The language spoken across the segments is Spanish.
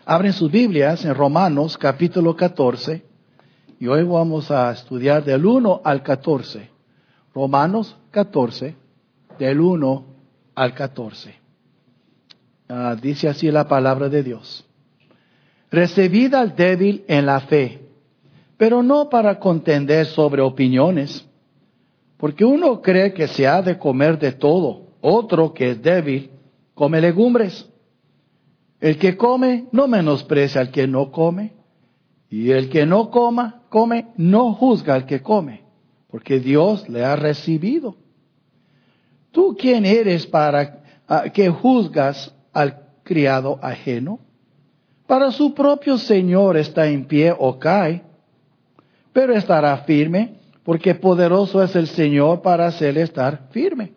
Abren sus Biblias en Romanos capítulo 14 y hoy vamos a estudiar del 1 al 14. Romanos 14, del 1 al 14. Dice así la palabra de Dios. Recibid al débil en la fe, pero no para contender sobre opiniones, porque uno cree que se ha de comer de todo, otro que es débil come legumbres. El que come no menosprecia al que no come, y el que no come no juzga al que come, porque Dios le ha recibido. ¿Tú quién eres para que juzgas al criado ajeno? Para su propio Señor está en pie o cae, pero estará firme, porque poderoso es el Señor para hacerle estar firme.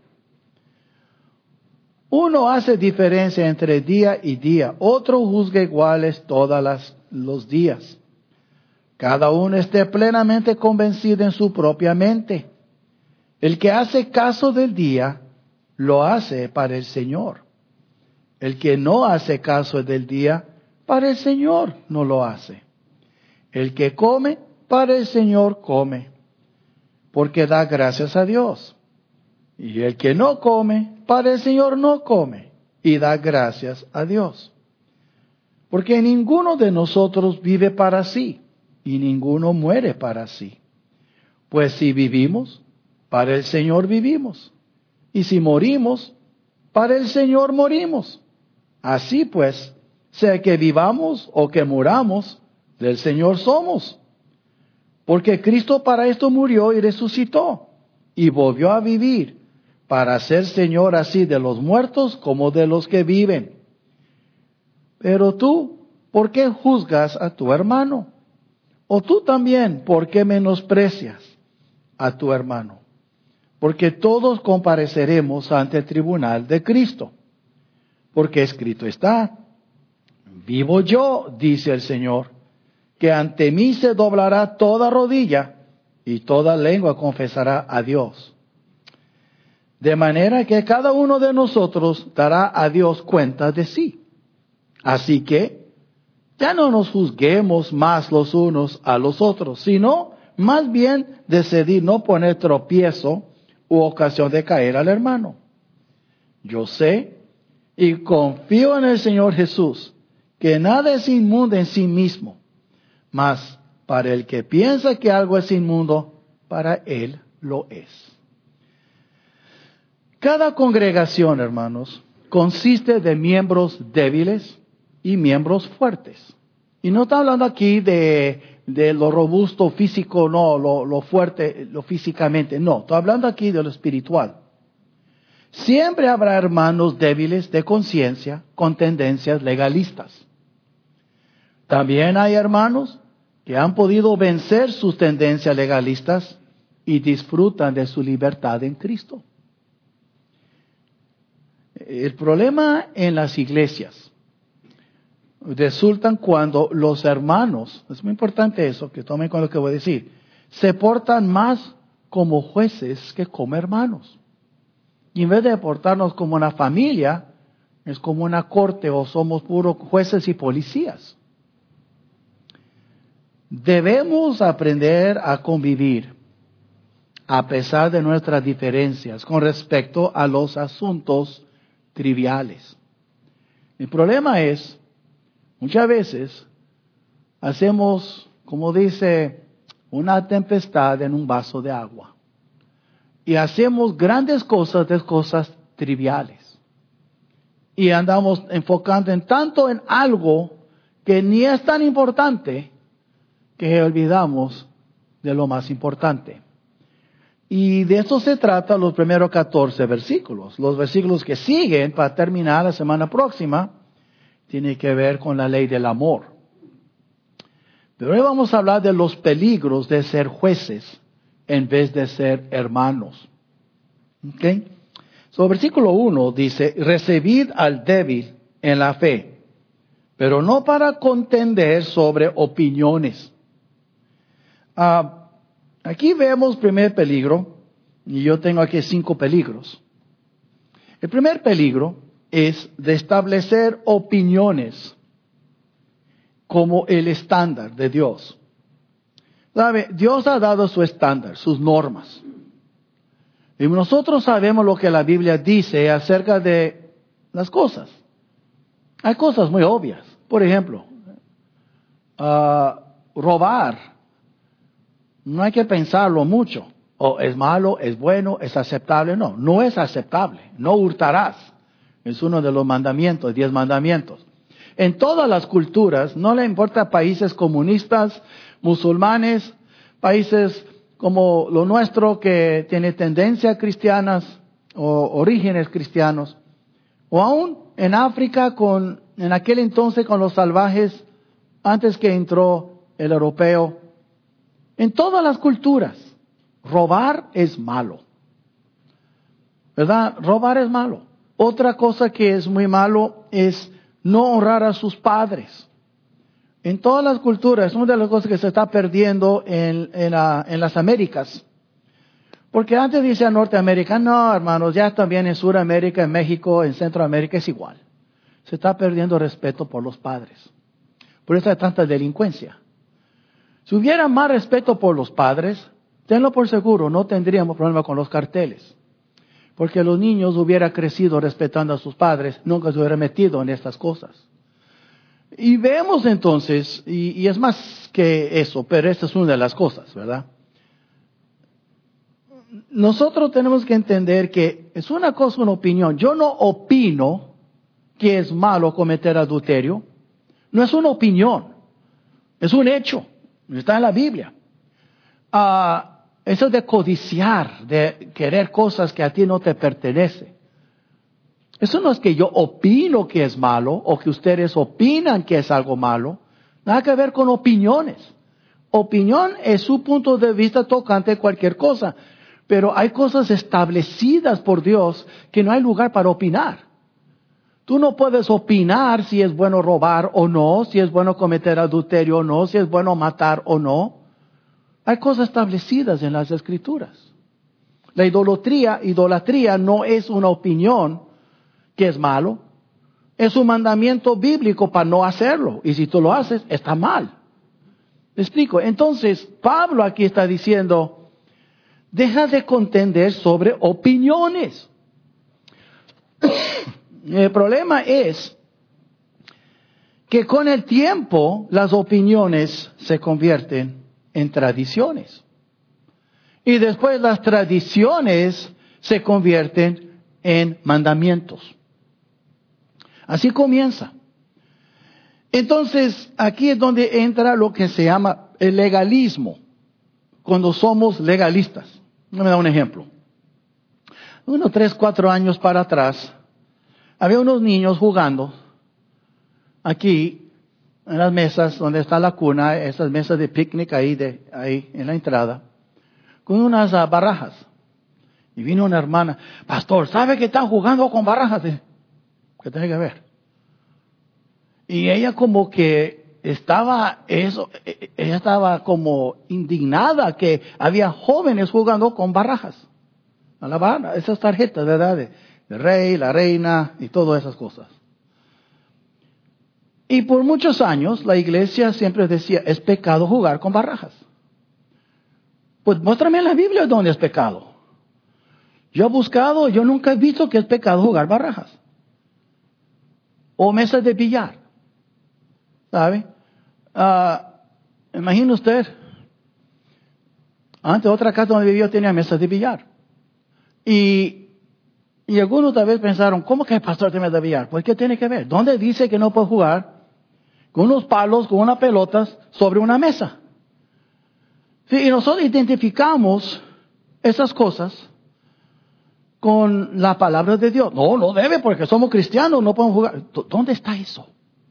Uno hace diferencia entre día y día, otro juzga iguales todos los días. Cada uno esté plenamente convencido en su propia mente. El que hace caso del día, lo hace para el Señor. El que no hace caso del día, para el Señor no lo hace. El que come, para el Señor come, porque da gracias a Dios. Y el que no come, para el Señor no come, y da gracias a Dios. Porque ninguno de nosotros vive para sí, y ninguno muere para sí. Pues si vivimos, para el Señor vivimos. Y si morimos, para el Señor morimos. Así pues, sea que vivamos o que muramos, del Señor somos. Porque Cristo para esto murió y resucitó, y volvió a vivir, para ser Señor así de los muertos como de los que viven. Pero tú, ¿por qué juzgas a tu hermano? O tú también, ¿por qué menosprecias a tu hermano? Porque todos compareceremos ante el tribunal de Cristo. Porque escrito está, vivo yo, dice el Señor, que ante mí se doblará toda rodilla y toda lengua confesará a Dios. De manera que cada uno de nosotros dará a Dios cuenta de sí. Así que ya no nos juzguemos más los unos a los otros, sino más bien decidir no poner tropiezo u ocasión de caer al hermano. Yo sé y confío en el Señor Jesús, que nada es inmundo en sí mismo, mas para el que piensa que algo es inmundo, para él lo es. Cada congregación, hermanos, consiste de miembros débiles y miembros fuertes. Y no está hablando aquí de lo robusto físico, no, lo fuerte, lo físicamente, no. Está hablando aquí de lo espiritual. Siempre habrá hermanos débiles de conciencia con tendencias legalistas. También hay hermanos que han podido vencer sus tendencias legalistas y disfrutan de su libertad en Cristo. El problema en las iglesias resultan cuando los hermanos, es muy importante eso, que tomen con lo que voy a decir, se portan más como jueces que como hermanos. Y en vez de portarnos como una familia, es como una corte o somos puros jueces y policías. Debemos aprender a convivir a pesar de nuestras diferencias con respecto a los asuntos triviales. El problema es, muchas veces hacemos, como dice, una tempestad en un vaso de agua. Y hacemos grandes cosas de cosas triviales. Y andamos enfocando tanto en algo que ni es tan importante que olvidamos de lo más importante. Y de eso se trata los primeros 14 versículos. Los versículos que siguen para terminar la semana próxima tienen que ver con la ley del amor. Pero hoy vamos a hablar de los peligros de ser jueces en vez de ser hermanos. ¿Ok? So, versículo 1 dice, recibid al débil en la fe, pero no para contender sobre opiniones. Aquí vemos primer peligro, y yo tengo aquí 5 peligros. El primer peligro es de establecer opiniones como el estándar de Dios. ¿Sabe? Dios ha dado su estándar, sus normas. Y nosotros sabemos lo que la Biblia dice acerca de las cosas. Hay cosas muy obvias. Por ejemplo, robar. No hay que pensarlo mucho. O es malo, es bueno, es aceptable. No, no es aceptable. No hurtarás. Es uno de los mandamientos, 10 mandamientos. En todas las culturas, no le importa países comunistas, musulmanes, países como lo nuestro que tiene tendencias cristianas o orígenes cristianos, o aún en África en aquel entonces con los salvajes, antes que entró el europeo. En todas las culturas, robar es malo. ¿Verdad? Robar es malo. Otra cosa que es muy malo es no honrar a sus padres. En todas las culturas, es una de las cosas que se está perdiendo en las Américas. Porque antes decía Norteamérica, no hermanos, ya también en Sudamérica, en México, en Centroamérica es igual. Se está perdiendo respeto por los padres. Por eso hay tanta delincuencia. Si hubiera más respeto por los padres, tenlo por seguro, no tendríamos problema con los carteles. Porque los niños hubieran crecido respetando a sus padres, nunca se hubieran metido en estas cosas. Y vemos entonces, y es más que eso, pero esta es una de las cosas, ¿verdad? Nosotros tenemos que entender que es una cosa, una opinión. Yo no opino que es malo cometer adulterio. No es una opinión, es un hecho. Está en la Biblia. Eso de codiciar, de querer cosas que a ti no te pertenecen. Eso no es que yo opino que es malo o que ustedes opinan que es algo malo. Nada que ver con opiniones. Opinión es su punto de vista tocante a cualquier cosa. Pero hay cosas establecidas por Dios que no hay lugar para opinar. Tú no puedes opinar si es bueno robar o no, si es bueno cometer adulterio o no, si es bueno matar o no. Hay cosas establecidas en las Escrituras. La idolatría no es una opinión que es malo. Es un mandamiento bíblico para no hacerlo. Y si tú lo haces, está mal. ¿Me explico? Entonces, Pablo aquí está diciendo, deja de contender sobre opiniones. El problema es que con el tiempo las opiniones se convierten en tradiciones. Y después las tradiciones se convierten en mandamientos. Así comienza. Entonces, aquí es donde entra lo que se llama el legalismo. Cuando somos legalistas. Me da un ejemplo. Unos 3, 4 años para atrás, había unos niños jugando aquí en las mesas donde está la cuna, esas mesas de picnic ahí en la entrada, con unas barajas. Y vino una hermana, pastor, ¿sabe que están jugando con barajas? ¿Qué tiene que ver? Y ella como que ella estaba como indignada que había jóvenes jugando con barajas. A la baraja, esas tarjetas, ¿verdad? De rey, la reina y todas esas cosas. Y por muchos años la iglesia siempre decía, es pecado jugar con barajas. Pues muéstrame en la Biblia dónde es pecado. Yo he buscado, yo nunca he visto que es pecado jugar barajas. O mesas de billar. ¿Sabe? Imagine usted. Antes otra casa donde vivía tenía mesas de billar. Y algunos tal vez pensaron, ¿cómo que el pastor tiene de billar? Pues ¿qué tiene que ver? ¿Dónde dice que no puede jugar con unos palos, con unas pelotas sobre una mesa? Sí, y nosotros identificamos esas cosas con la palabra de Dios. No debe porque somos cristianos, no podemos jugar. ¿Dónde está eso?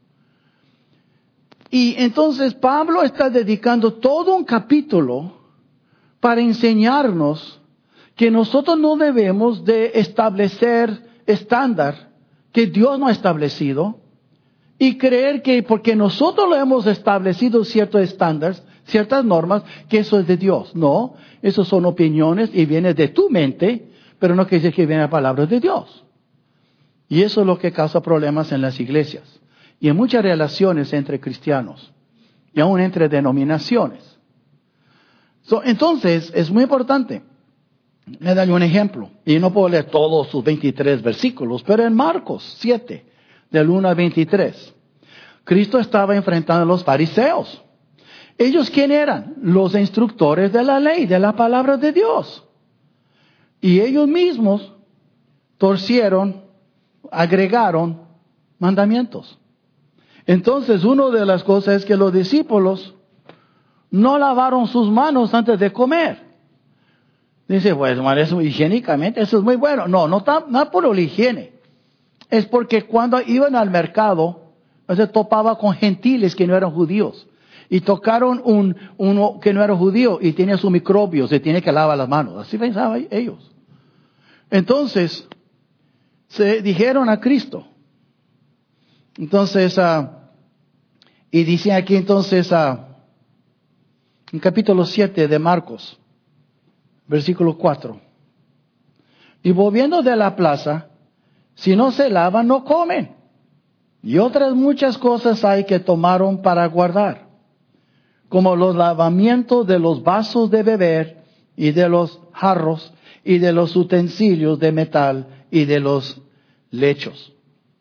Y entonces Pablo está dedicando todo un capítulo para enseñarnos que nosotros no debemos de establecer estándar que Dios no ha establecido y creer que porque nosotros lo hemos establecido ciertos estándares, ciertas normas, que eso es de Dios. No, eso son opiniones y viene de tu mente, pero no quiere decir que viene a palabras de Dios. Y eso es lo que causa problemas en las iglesias. y en muchas relaciones entre cristianos y aún entre denominaciones. Entonces, es muy importante. Me da un ejemplo, y no puedo leer todos sus 23 versículos, pero en Marcos 7, del 1 al 23, Cristo estaba enfrentando a los fariseos. ¿Ellos quién eran? Los instructores de la ley, de la palabra de Dios. Y ellos mismos torcieron, agregaron mandamientos. Entonces, una de las cosas es que los discípulos no lavaron sus manos antes de comer. Dice, pues, eso higiénicamente, eso es muy bueno. No por la higiene. Es porque cuando iban al mercado, se topaba con gentiles que no eran judíos. Y tocaron uno que no era judío y tenía sus microbios y tiene que lavar las manos. Así pensaban ellos. Entonces, se dijeron a Cristo. Entonces, y dice aquí entonces, en capítulo 7 de Marcos, versículo 4. Y volviendo de la plaza, si no se lavan, no comen. Y otras muchas cosas hay que tomaron para guardar, como los lavamientos de los vasos de beber y de los jarros y de los utensilios de metal y de los lechos.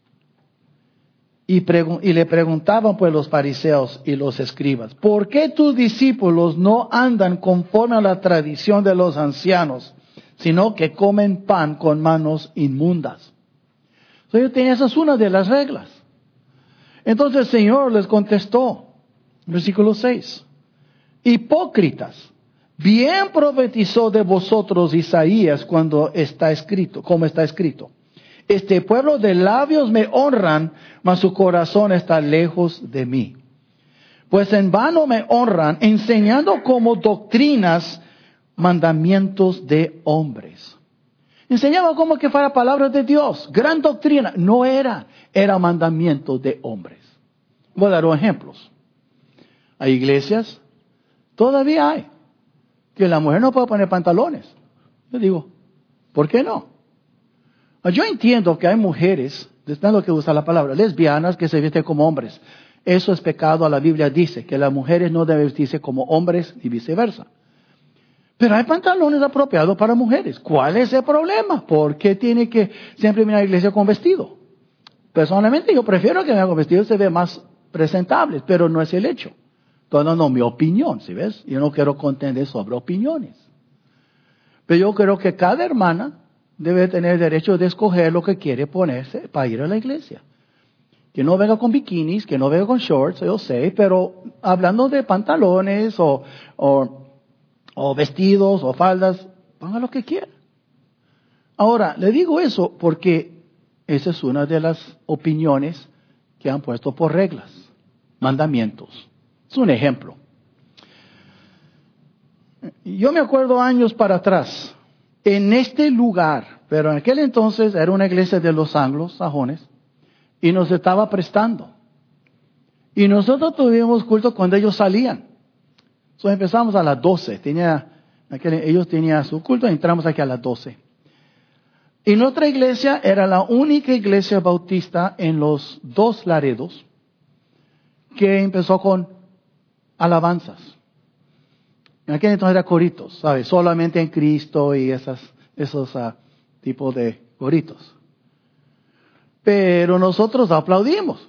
Y le preguntaban pues los fariseos y los escribas, ¿por qué tus discípulos no andan conforme a la tradición de los ancianos, sino que comen pan con manos inmundas? Esa es una de las reglas. Entonces el Señor les contestó, versículo 6, hipócritas, bien profetizó de vosotros Isaías como está escrito. Este pueblo de labios me honran, mas su corazón está lejos de mí. Pues en vano me honran, enseñando como doctrinas mandamientos de hombres. Enseñaba como que fuera palabra de Dios, gran doctrina. No era mandamiento de hombres. Voy a dar ejemplos. Hay iglesias, todavía hay, que la mujer no puede poner pantalones. Yo digo, ¿por qué no? Yo entiendo que hay mujeres, no lo que usa la palabra, lesbianas que se visten como hombres. Eso es pecado. La Biblia dice que las mujeres no deben vestirse como hombres y viceversa. Pero hay pantalones apropiados para mujeres. ¿Cuál es el problema? ¿Por qué tiene que siempre venir a la iglesia con vestido? Personalmente yo prefiero que venga con vestido, se ve más presentable, pero no es el hecho. No, mi opinión, ¿sí ves? Yo no quiero contender sobre opiniones. Pero yo creo que cada hermana debe tener derecho de escoger lo que quiere ponerse para ir a la iglesia. Que no venga con bikinis, que no venga con shorts, yo sé, pero hablando de pantalones o vestidos o faldas, ponga lo que quiera. Ahora, le digo eso porque esa es una de las opiniones que han puesto por reglas, mandamientos. Es un ejemplo. Yo me acuerdo años para atrás, en este lugar, pero en aquel entonces era una iglesia de los anglos, sajones, y nos estaba prestando. Y nosotros tuvimos culto cuando ellos salían. Entonces empezamos a las 12. Ellos tenían su culto y entramos aquí a las 12. Y nuestra iglesia era la única iglesia bautista en los 2 Laredos que empezó con alabanzas. En aquel entonces era coritos, ¿sabes? Solamente en Cristo y esos tipos de coritos. Pero nosotros aplaudimos.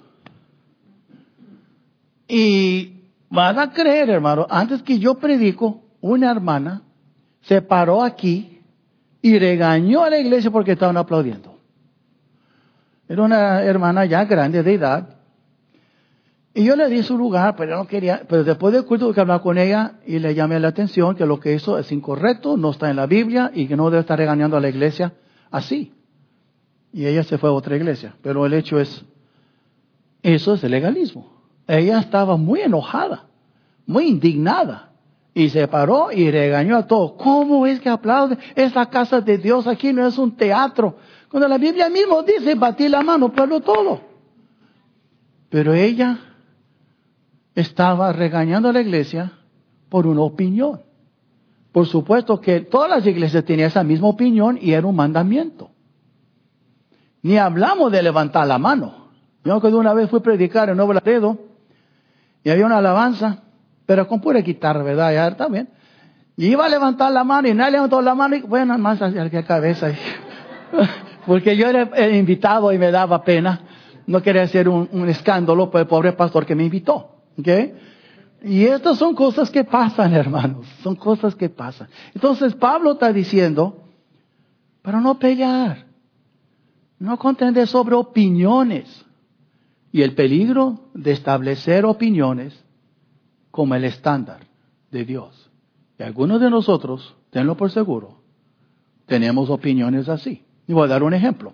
Y van a creer, hermano, antes que yo predico, una hermana se paró aquí y regañó a la iglesia porque estaban aplaudiendo. Era una hermana ya grande de edad. Y yo le di su lugar, pero no quería. Pero después del culto tuve que hablar con ella y le llamé la atención que lo que hizo es incorrecto, no está en la Biblia y que no debe estar regañando a la iglesia así. Y ella se fue a otra iglesia. Pero el hecho es, eso es el legalismo. Ella estaba muy enojada, muy indignada. Y se paró y regañó a todos. ¿Cómo es que aplaude? Es la casa de Dios, aquí no es un teatro. Cuando la Biblia mismo dice, batir la mano, pueblo todo. Pero ella estaba regañando a la iglesia por una opinión. Por supuesto que todas las iglesias tenían esa misma opinión y era un mandamiento. Ni hablamos de levantar la mano. Yo que una vez fui a predicar en Nuevo Laredo y había una alabanza, pero con pura guitarra, ¿verdad? Ya está bien. Y iba a levantar la mano y nadie levantó la mano y bueno, más hacia la cabeza. Porque yo era el invitado y me daba pena. No quería hacer un escándalo por el pobre pastor que me invitó. ¿Okay? Y estas son cosas que pasan, hermanos. Son cosas que pasan. Entonces Pablo está diciendo, para no pelear, no contender sobre opiniones. Y el peligro de establecer opiniones como el estándar de Dios. Y algunos de nosotros, tenlo por seguro, tenemos opiniones así. Y voy a dar un ejemplo.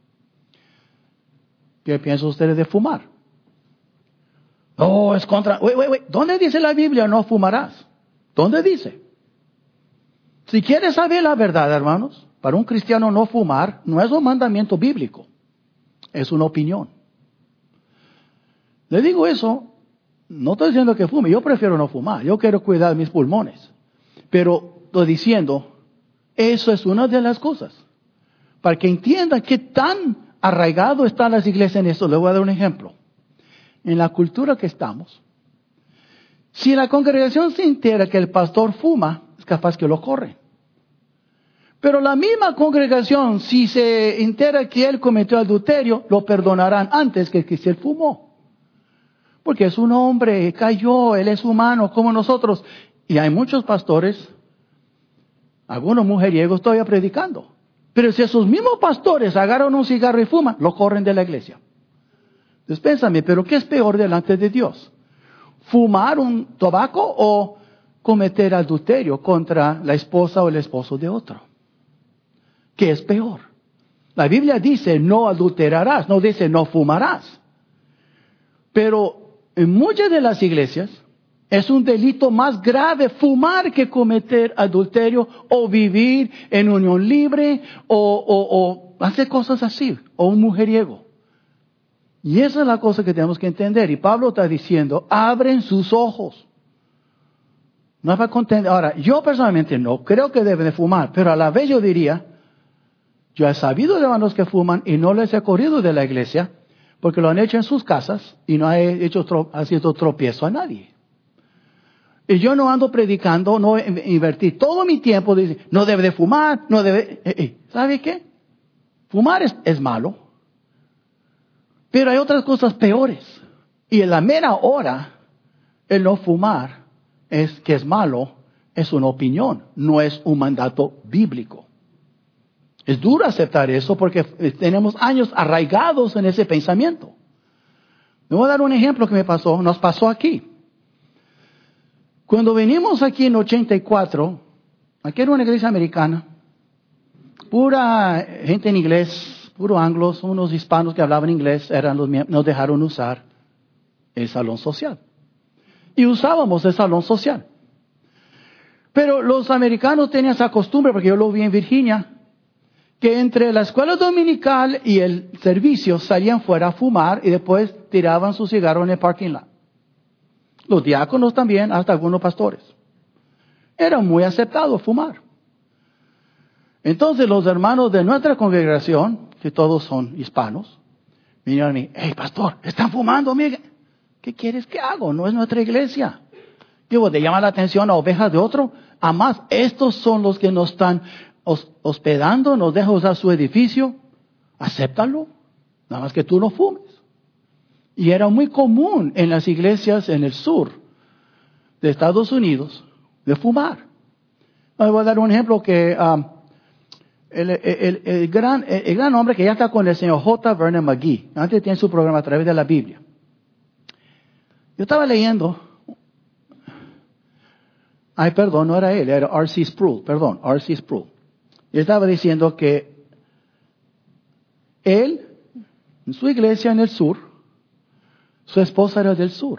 ¿Qué piensan ustedes de fumar? Oh, es contra... ¿Dónde dice la Biblia no fumarás? ¿Dónde dice? Si quieres saber la verdad, hermanos, para un cristiano no fumar no es un mandamiento bíblico. Es una opinión. Le digo eso, no estoy diciendo que fume, yo prefiero no fumar, yo quiero cuidar mis pulmones. Pero estoy diciendo, eso es una de las cosas. Para que entiendan qué tan arraigado están las iglesias en esto, les voy a dar un ejemplo. En la cultura que estamos, si la congregación se entera que el pastor fuma, es capaz que lo corren. Pero la misma congregación, si se entera que él cometió adulterio, lo perdonarán antes que si él fumó. Porque es un hombre, cayó, él es humano como nosotros. Y hay muchos pastores, algunos mujeriegos todavía predicando. Pero si esos mismos pastores agarran un cigarro y fuman, lo corren de la iglesia. Entonces pénsame, ¿pero qué es peor delante de Dios? ¿Fumar un tabaco o cometer adulterio contra la esposa o el esposo de otro? ¿Qué es peor? La Biblia dice no adulterarás, no dice no fumarás. Pero en muchas de las iglesias es un delito más grave fumar que cometer adulterio o vivir en unión libre o hacer cosas así, o un mujeriego. Y esa es la cosa que tenemos que entender. Y Pablo está diciendo, abren sus ojos. No es para contender. Ahora, yo personalmente no creo que deben de fumar, pero a la vez yo diría, yo he sabido de hermanos que fuman y no les he corrido de la iglesia, porque lo han hecho en sus casas y no ha sido tropiezo a nadie. Y yo no ando predicando, no invertí todo mi tiempo, no debe de fumar, no debe... ¿Sabe qué? Fumar es malo. Pero hay otras cosas peores. Y en la mera hora, el no fumar que es malo, es una opinión, no es un mandato bíblico. Es duro aceptar eso porque tenemos años arraigados en ese pensamiento. Me voy a dar un ejemplo que nos pasó aquí. Cuando venimos aquí en 84, aquí era una iglesia americana, pura gente en inglés, puro anglos, unos hispanos que hablaban inglés, nos dejaron usar el salón social. Y usábamos el salón social. Pero los americanos tenían esa costumbre, porque yo lo vi en Virginia, que entre la escuela dominical y el servicio salían fuera a fumar y después tiraban su cigarro en el parking lot. Los diáconos también, hasta algunos pastores. Era muy aceptado fumar. Entonces los hermanos de nuestra congregación, que todos son hispanos, vinieron a mí, hey pastor, están fumando, amiga. ¿Qué quieres que hago? No es nuestra iglesia. Digo, ¿te llama la atención a ovejas de otro? Además, estos son los que nos están hospedando, nos dejan usar su edificio. Acéptalo, nada más que tú no fumes. Y era muy común en las iglesias en el sur de Estados Unidos de fumar. Les voy a dar un ejemplo que el gran hombre que ya está con el señor J. Vernon McGee, antes tiene su programa a través de la Biblia. Yo estaba leyendo, no era él, era R.C. Sproul, R.C. Sproul. Yo estaba diciendo que él, en su iglesia en el sur, su esposa era del sur.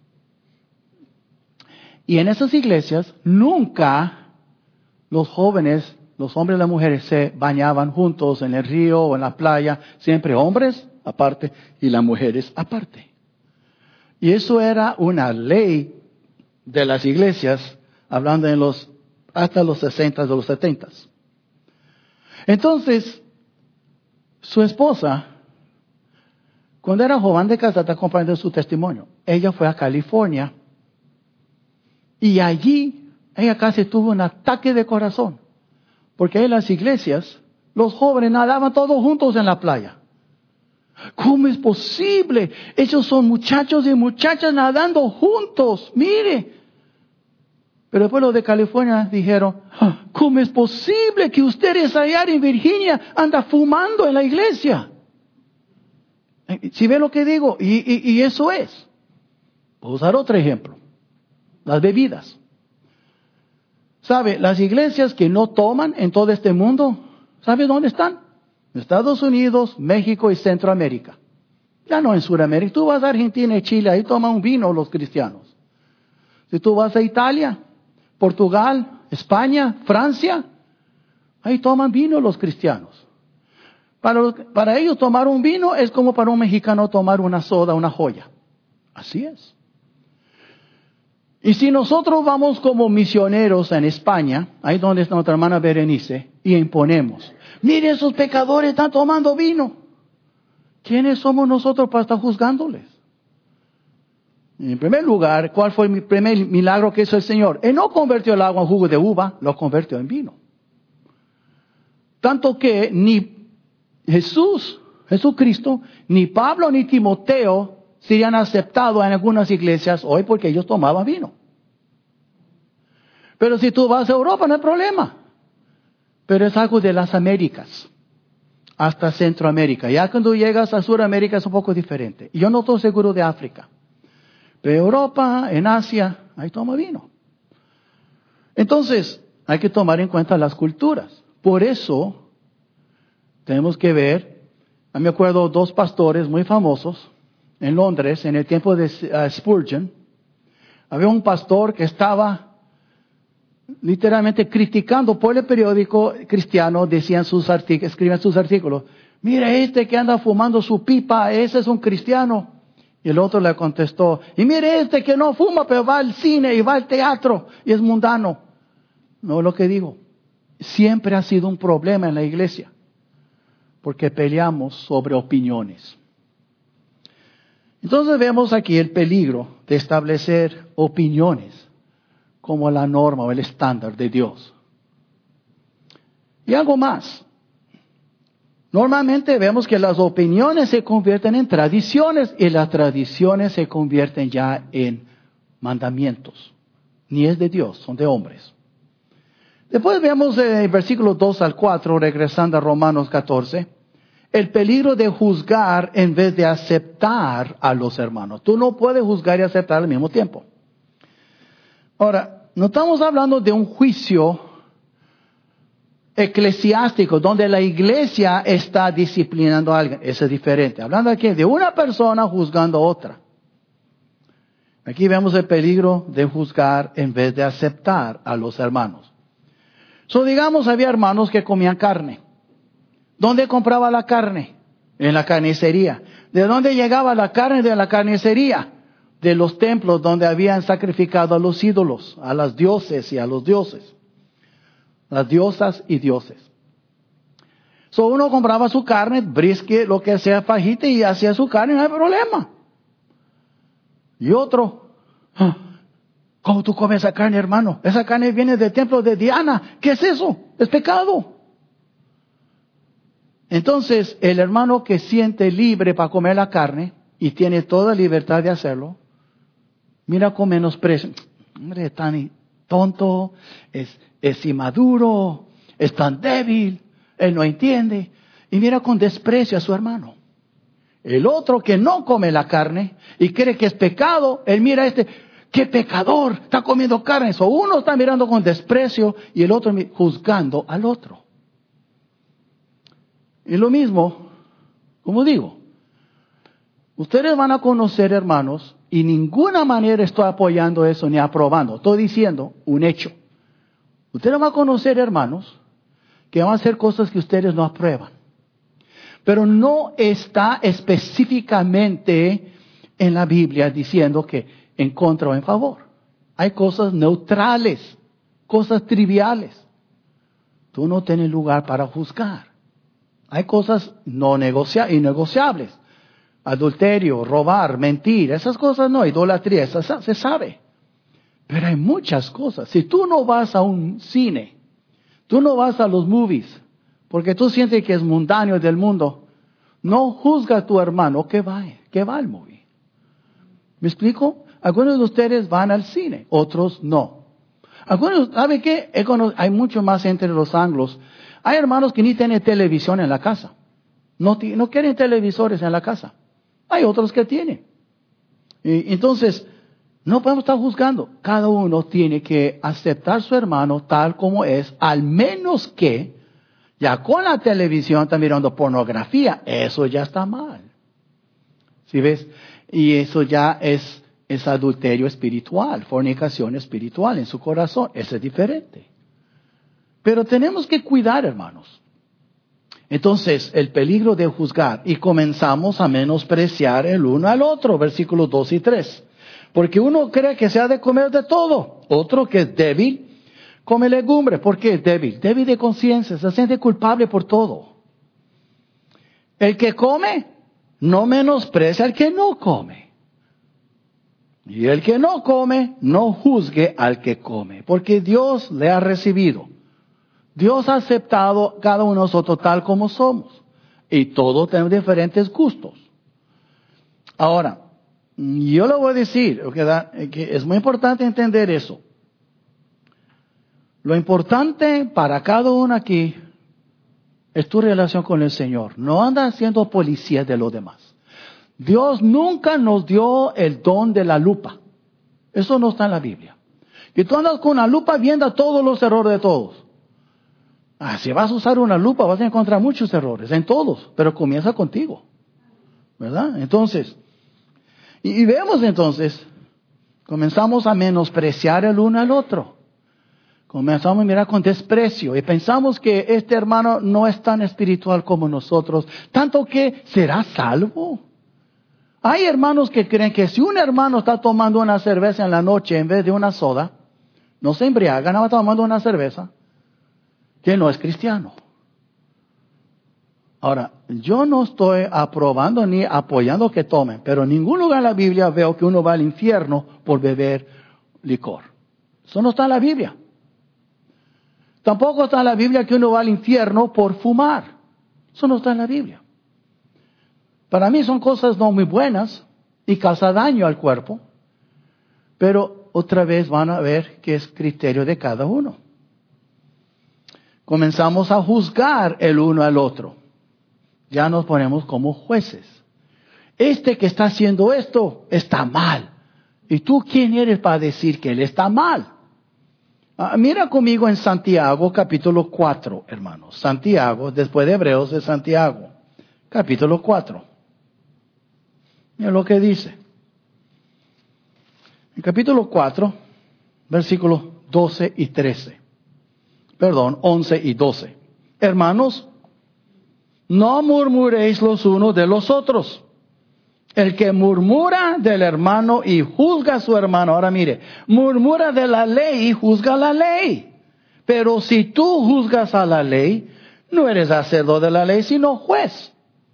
Y en esas iglesias nunca los jóvenes, los hombres y las mujeres se bañaban juntos en el río o en la playa, siempre hombres aparte y las mujeres aparte. Y eso era una ley de las iglesias, hablando hasta los 60 de los 70. Entonces, su esposa, Cuando era joven de casa, está compartiendo su testimonio. Ella fue a California y allí ella casi tuvo un ataque de corazón. Porque en las iglesias, los jóvenes nadaban todos juntos en la playa. ¿Cómo es posible? Ellos son muchachos y muchachas nadando juntos. Mire. Pero después los de California dijeron, ¿cómo es posible que ustedes allá en Virginia andan fumando en la iglesia? ¿Sí ven lo que digo? Y eso es. Voy a usar otro ejemplo. Las bebidas. ¿Sabe? Las iglesias que no toman en todo este mundo, ¿sabe dónde están? Estados Unidos, México y Centroamérica. Ya no en Sudamérica. Tú vas a Argentina y Chile, ahí toman un vino los cristianos. Si tú vas a Italia, Portugal, España, Francia, ahí toman vino los cristianos. Para ellos tomar un vino es como para un mexicano tomar una soda, una joya. Así es. Y si nosotros vamos como misioneros en España, ahí donde está nuestra hermana Berenice, y imponemos, mire, esos pecadores están tomando vino. ¿Quiénes somos nosotros para estar juzgándoles? En primer lugar, ¿cuál fue el primer milagro que hizo el Señor? Él no convirtió el agua en jugo de uva, lo convirtió en vino. Tanto que ni Jesucristo, ni Pablo ni Timoteo serían aceptados en algunas iglesias hoy porque ellos tomaban vino. Pero si tú vas a Europa no hay problema. Pero es algo de las Américas hasta Centroamérica. Ya cuando llegas a Sudamérica es un poco diferente. Y yo no estoy seguro de África. Pero Europa, en Asia, ahí toma vino. Entonces, hay que tomar en cuenta las culturas. Por eso, tenemos que ver, me acuerdo dos pastores muy famosos en Londres, en el tiempo de Spurgeon. Había un pastor que estaba literalmente criticando por el periódico cristiano, escribían sus artículos. Mira este que anda fumando su pipa, ese es un cristiano. Y el otro le contestó, y mire este que no fuma, pero va al cine y va al teatro y es mundano. No es lo que digo. Siempre ha sido un problema en la iglesia, porque peleamos sobre opiniones. Entonces vemos aquí el peligro de establecer opiniones como la norma o el estándar de Dios. Y algo más. Normalmente vemos que las opiniones se convierten en tradiciones y las tradiciones se convierten ya en mandamientos. Ni es de Dios, son de hombres. Después vemos en el versículo 2 al 4, regresando a Romanos 14, el peligro de juzgar en vez de aceptar a los hermanos. Tú no puedes juzgar y aceptar al mismo tiempo. Ahora, no estamos hablando de un juicio eclesiástico donde la iglesia está disciplinando a alguien. Eso es diferente. Hablando aquí de una persona juzgando a otra. Aquí vemos el peligro de juzgar en vez de aceptar a los hermanos. Digamos, había hermanos que comían carne. ¿Dónde compraba la carne? En la carnicería. ¿De dónde llegaba la carne? De la carnicería. De los templos donde habían sacrificado a los ídolos, a las dioses y a los dioses. Las diosas y dioses. Uno compraba su carne, brisket, lo que sea, fajita, y hacía su carne, no hay problema. Y otro, ¿cómo tú comes esa carne, hermano? Esa carne viene del templo de Diana. ¿Qué es eso? Es pecado. Entonces, el hermano que siente libre para comer la carne y tiene toda libertad de hacerlo, mira con menosprecio. Hombre, es tan tonto, es inmaduro, es tan débil, él no entiende. Y mira con desprecio a su hermano. El otro que no come la carne y cree que es pecado, él mira a este, ¡qué pecador! Está comiendo carne. Uno está mirando con desprecio y el otro juzgando al otro. Y lo mismo, como digo, ustedes van a conocer hermanos y ninguna manera estoy apoyando eso ni aprobando. Estoy diciendo un hecho. Ustedes van a conocer hermanos que van a hacer cosas que ustedes no aprueban. Pero no está específicamente en la Biblia diciendo que en contra o en favor. Hay cosas neutrales, cosas triviales. Tú no tienes lugar para juzgar. Hay cosas innegociables. adulterio, robar, mentir, esas cosas no, idolatría, eso se sabe. Pero hay muchas cosas. Si tú no vas a un cine, tú no vas a los movies, porque tú sientes que es mundano del mundo, no juzga a tu hermano que va al movie. ¿Me explico? Algunos de ustedes van al cine, otros no. Algunos, ¿sabe qué? Hay mucho más entre los anglos. Hay hermanos que ni tienen televisión en la casa. No quieren televisores en la casa. Hay otros que tienen. Y entonces, no podemos estar juzgando. Cada uno tiene que aceptar a su hermano tal como es, al menos que ya con la televisión está mirando pornografía. Eso ya está mal. ¿Sí ves? Y eso ya es adulterio espiritual, fornicación espiritual en su corazón. Eso es diferente. Pero tenemos que cuidar, hermanos. Entonces, el peligro de juzgar, y comenzamos a menospreciar el uno al otro, versículos 2 y 3. Porque uno cree que se ha de comer de todo, otro que es débil, come legumbre. ¿Por qué es débil? Débil de conciencia, se siente culpable por todo. El que come, no menosprecia al que no come. Y el que no come, no juzgue al que come, porque Dios le ha recibido. Dios ha aceptado cada uno de nosotros tal como somos. Y todos tenemos diferentes gustos. Ahora, yo le voy a decir que es muy importante entender eso. Lo importante para cada uno aquí es tu relación con el Señor. No anda siendo policía de los demás. Dios nunca nos dio el don de la lupa. Eso no está en la Biblia. Que tú andas con una lupa viendo todos los errores de todos. Si vas a usar una lupa vas a encontrar muchos errores, en todos, pero comienza contigo. ¿Verdad? Entonces, y vemos entonces, comenzamos a menospreciar el uno al otro. Comenzamos a mirar con desprecio y pensamos que este hermano no es tan espiritual como nosotros, tanto que será salvo. Hay hermanos que creen que si un hermano está tomando una cerveza en la noche en vez de una soda, no se embriaga, nada más tomando una cerveza, que no es cristiano. Ahora, yo no estoy aprobando ni apoyando que tomen, pero en ningún lugar en la Biblia veo que uno va al infierno por beber licor. Eso no está en la Biblia. Tampoco está en la Biblia que uno va al infierno por fumar. Eso no está en la Biblia. Para mí son cosas no muy buenas y causa daño al cuerpo, pero otra vez van a ver que es criterio de cada uno. Comenzamos a juzgar el uno al otro. Ya nos ponemos como jueces. Este que está haciendo esto está mal. ¿Y tú quién eres para decir que él está mal? Mira conmigo en Santiago capítulo 4, hermanos. Santiago, después de Hebreos, de Santiago, capítulo 4. Mira lo que dice. En capítulo 4, versículos 12 y 13. 11 y 12. Hermanos, no murmuréis los unos de los otros. El que murmura del hermano y juzga a su hermano, ahora mire, murmura de la ley y juzga la ley. Pero si tú juzgas a la ley, no eres hacedor de la ley, sino juez.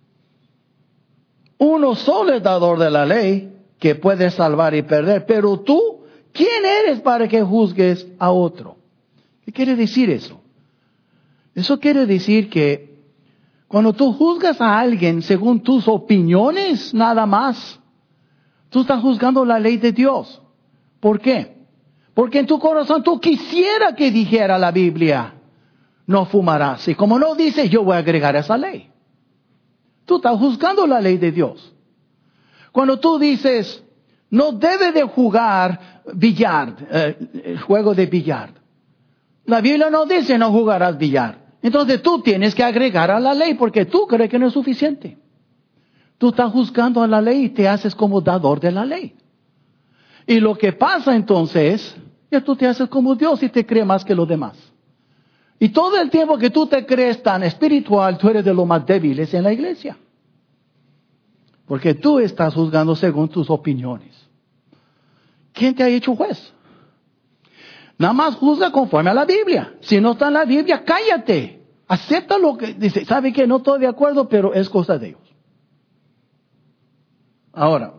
Uno solo es dador de la ley, que puede salvar y perder. Pero tú, ¿quién eres para que juzgues a otro? ¿Qué quiere decir eso? Eso quiere decir que cuando tú juzgas a alguien según tus opiniones nada más, tú estás juzgando la ley de Dios. ¿Por qué? Porque en tu corazón tú quisieras que dijera la Biblia, no fumarás. Y como no dice, yo voy a agregar esa ley. Tú estás juzgando la ley de Dios. Cuando tú dices, no debe de jugar billar, el juego de billar. La Biblia no dice no jugarás billar. Entonces tú tienes que agregar a la ley porque tú crees que no es suficiente. Tú estás juzgando a la ley y te haces como dador de la ley. Y lo que pasa entonces, ya tú te haces como Dios y te crees más que los demás. Y todo el tiempo que tú te crees tan espiritual, tú eres de los más débiles en la iglesia. Porque tú estás juzgando según tus opiniones. ¿Quién te ha hecho juez? Nada más juzga conforme a la Biblia. Si no está en la Biblia, cállate. Acepta lo que dice. ¿Sabe que no estoy de acuerdo? Pero es cosa de ellos. Ahora,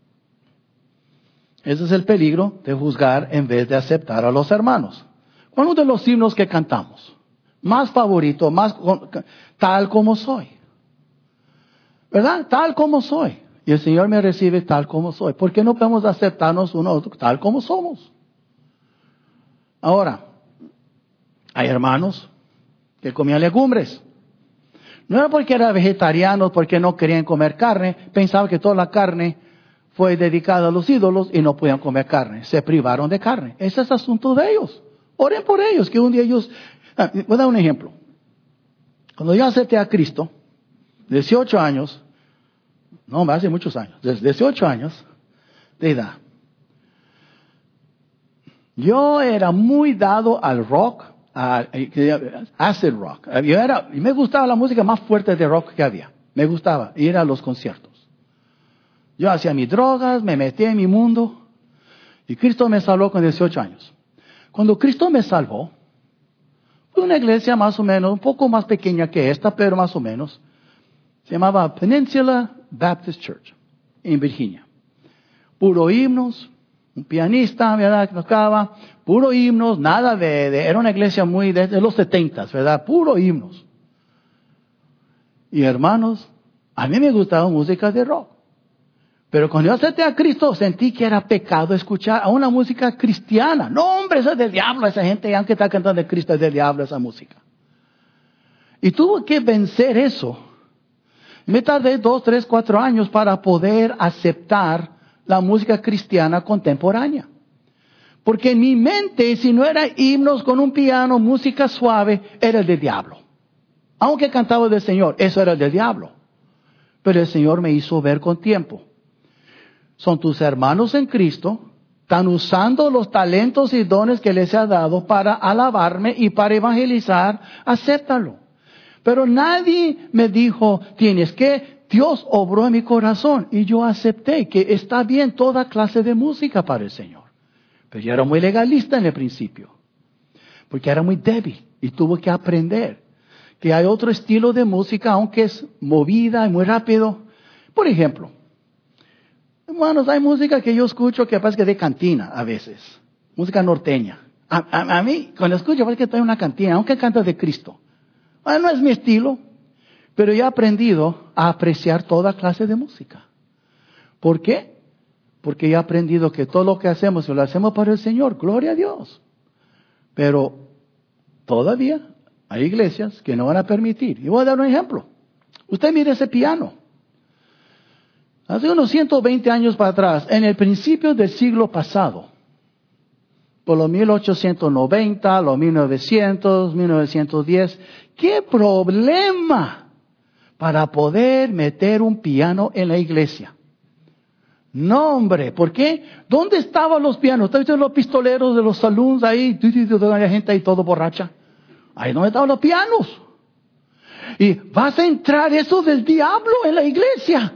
ese es el peligro de juzgar en vez de aceptar a los hermanos. Uno de los himnos que cantamos, más favorito, tal como soy. ¿Verdad? Tal como soy. Y el Señor me recibe tal como soy. ¿Por qué no podemos aceptarnos uno a otro tal como somos? Ahora, hay hermanos que comían legumbres. No era porque eran vegetarianos, porque no querían comer carne. Pensaban que toda la carne fue dedicada a los ídolos y no podían comer carne. Se privaron de carne. Ese es asunto de ellos. Oren por ellos, que un día ellos... voy a dar un ejemplo. Cuando yo acepté a Cristo, 18 años, no, hace muchos años, desde 18 años de edad, yo era muy dado al rock, acid rock. Y me gustaba la música más fuerte de rock que había. Me gustaba ir a los conciertos. Yo hacía mis drogas, me metí en mi mundo, y Cristo me salvó con 18 años. Cuando Cristo me salvó, fue una iglesia más o menos, un poco más pequeña que esta, pero más o menos. Se llamaba Peninsula Baptist Church, en Virginia. Puro himnos, un pianista, ¿verdad?, que tocaba, puro himnos, nada era una iglesia muy de los 70s, ¿verdad?, puro himnos. Y hermanos, a mí me gustaba música de rock. Pero cuando yo acepté a Cristo, sentí que era pecado escuchar a una música cristiana. No, hombre, eso es del diablo, esa gente, aunque está cantando de Cristo, es del diablo esa música. Y tuve que vencer eso. Me tardé 2, 3, 4 años para poder aceptar la música cristiana contemporánea. Porque en mi mente, si no era himnos con un piano, música suave, era el del diablo. Aunque cantaba del Señor, eso era el del diablo. Pero el Señor me hizo ver con tiempo. Son tus hermanos en Cristo, están usando los talentos y dones que les ha dado para alabarme y para evangelizar, acéptalo. Pero nadie me dijo, tienes que, Dios obró en mi corazón y yo acepté que está bien toda clase de música para el Señor. Pero yo era muy legalista en el principio, porque era muy débil y tuve que aprender que hay otro estilo de música, aunque es movida y muy rápido. Por ejemplo, hermanos, hay música que yo escucho que parece que de cantina a veces. Música norteña. A mí, cuando escucho, parece que estoy en una cantina, aunque canta de Cristo. No es mi estilo, pero yo he aprendido a apreciar toda clase de música. ¿Por qué? Porque yo he aprendido que todo lo que hacemos, lo hacemos para el Señor. Gloria a Dios. Pero todavía hay iglesias que no van a permitir. Y voy a dar un ejemplo. Usted mire ese piano. Hace unos 120 años para atrás, en el principio del siglo pasado, por los 1890, los 1900, 1910, ¿qué problema para poder meter un piano en la iglesia? No, hombre, ¿por qué? ¿Dónde estaban los pianos? ¿Ustedes vieron los pistoleros de los saloons ahí? La gente ahí todo borracha. Ahí no estaban los pianos. Y vas a entrar eso del diablo en la iglesia.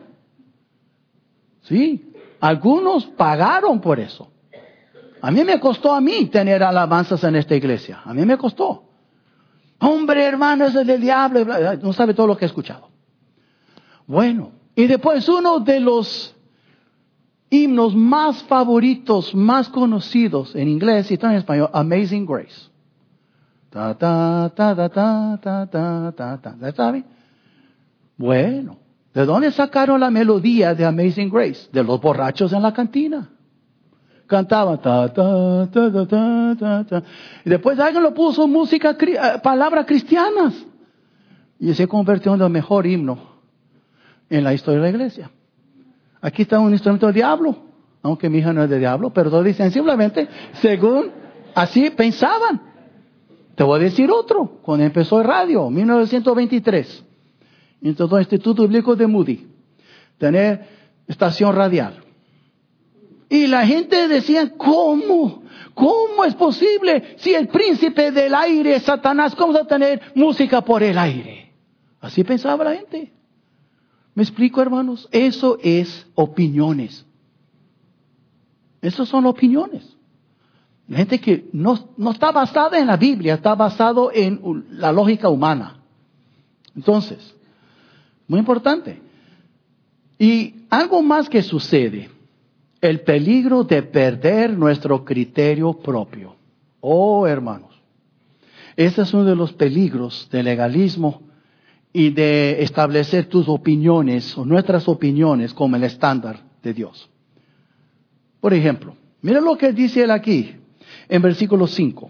Sí, algunos pagaron por eso. A mí me costó tener alabanzas en esta iglesia. A mí me costó. Hombre, hermano, ese es del diablo. No sabe todo lo que he escuchado. Bueno, y después uno de los himnos más favoritos, más conocidos en inglés y también en español, Amazing Grace. Ta, ta, ta, ta, ta, ta, ta, ta, ta. ¿Sabe? Bueno, ¿de dónde sacaron la melodía de Amazing Grace? De los borrachos en la cantina. Cantaban ta, ta, ta, ta, ta, ta, ta. Y después alguien lo puso música, palabras cristianas. Y se convirtió en el mejor himno en la historia de la iglesia. Aquí está un instrumento del diablo. Aunque mi hija no es de diablo, pero todos dicen simplemente, según así pensaban. Te voy a decir otro. Cuando empezó el radio, 1923. Entonces, el Instituto Bíblico de Moody. Tener estación radial. Y la gente decía, ¿cómo? ¿Cómo es posible? Si el príncipe del aire es Satanás, ¿cómo va a tener música por el aire? Así pensaba la gente. ¿Me explico, hermanos? Eso es opiniones. Esas son opiniones. La gente que no está basada en la Biblia, está basado en la lógica humana. Entonces, muy importante. Y algo más que sucede, el peligro de perder nuestro criterio propio. Oh, hermanos, ese es uno de los peligros del legalismo y de establecer tus opiniones o nuestras opiniones como el estándar de Dios. Por ejemplo, mira lo que dice él aquí, en versículo 5.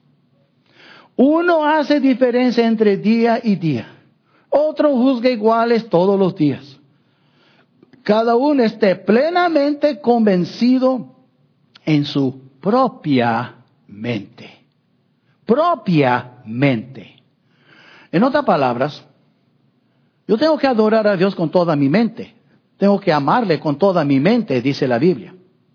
Uno hace diferencia entre día y día. Otro juzga iguales todos los días. Cada uno esté plenamente convencido en su propia mente. Propia mente. En otras palabras, yo tengo que adorar a Dios con toda mi mente. Tengo que amarle con toda mi mente, dice la Biblia.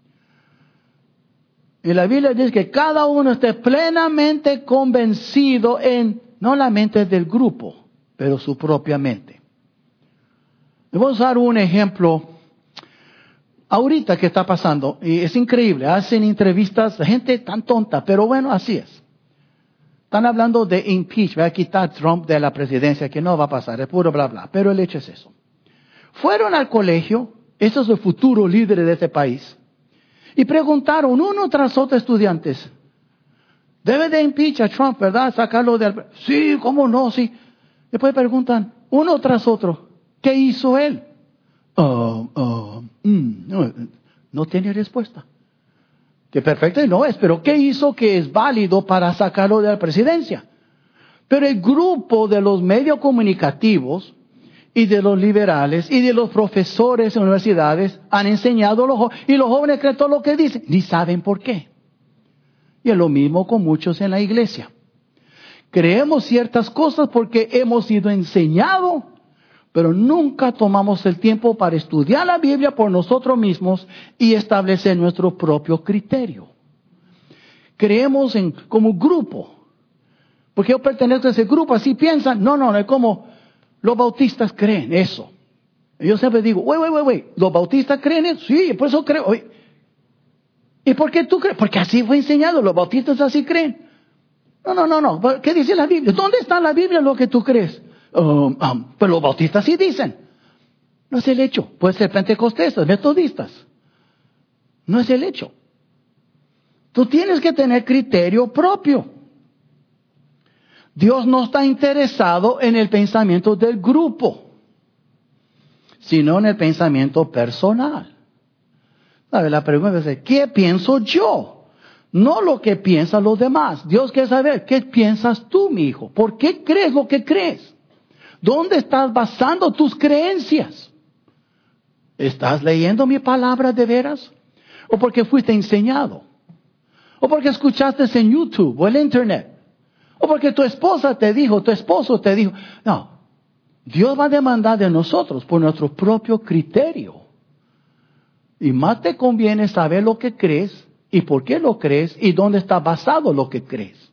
Y la Biblia dice que cada uno esté plenamente convencido en, no la mente del grupo, pero su propia mente. Le voy a usar un ejemplo ahorita que está pasando, y es increíble, hacen entrevistas, gente tan tonta, pero bueno, así es. Están hablando de impeach, va a quitar Trump de la presidencia, que no va a pasar, es puro bla bla, pero el hecho es eso. Fueron al colegio, esos son los futuros líderes de este país, y preguntaron uno tras otro estudiantes, ¿debe de impeach a Trump, verdad? Sacarlo del... Sí, ¿cómo no? Sí. Después preguntan, uno tras otro, ¿qué hizo él? No tiene respuesta. Que perfecto no es, pero ¿qué hizo que es válido para sacarlo de la presidencia? Pero el grupo de los medios comunicativos y de los liberales y de los profesores en universidades han enseñado a los jóvenes, y los jóvenes creen todo lo que dicen, ni saben por qué. Y es lo mismo con muchos en la iglesia. Creemos ciertas cosas porque hemos sido enseñados, pero nunca tomamos el tiempo para estudiar la Biblia por nosotros mismos y establecer nuestro propio criterio. Creemos como grupo, porque yo pertenezco a ese grupo, así piensan. No, es como los bautistas creen eso. Yo siempre digo, wait, ¿los bautistas creen eso? Sí, por eso creo. Oye, ¿y por qué tú crees? Porque así fue enseñado, los bautistas así creen. No. ¿Qué dice la Biblia? ¿Dónde está en la Biblia lo que tú crees? Pero los bautistas sí dicen. No es el hecho. Puede ser pentecostés, metodistas. No es el hecho. Tú tienes que tener criterio propio. Dios no está interesado en el pensamiento del grupo, sino en el pensamiento personal. ¿Sabe? La pregunta es, ¿qué pienso yo? No lo que piensan los demás. Dios quiere saber, ¿qué piensas tú, mi hijo? ¿Por qué crees lo que crees? ¿Dónde estás basando tus creencias? ¿Estás leyendo mi palabra de veras? ¿O porque fuiste enseñado? ¿O porque escuchaste en YouTube o el Internet? ¿O porque tu esposa te dijo, tu esposo te dijo? No, Dios va a demandar de nosotros por nuestro propio criterio. Y más te conviene saber lo que crees y por qué lo crees y dónde está basado lo que crees.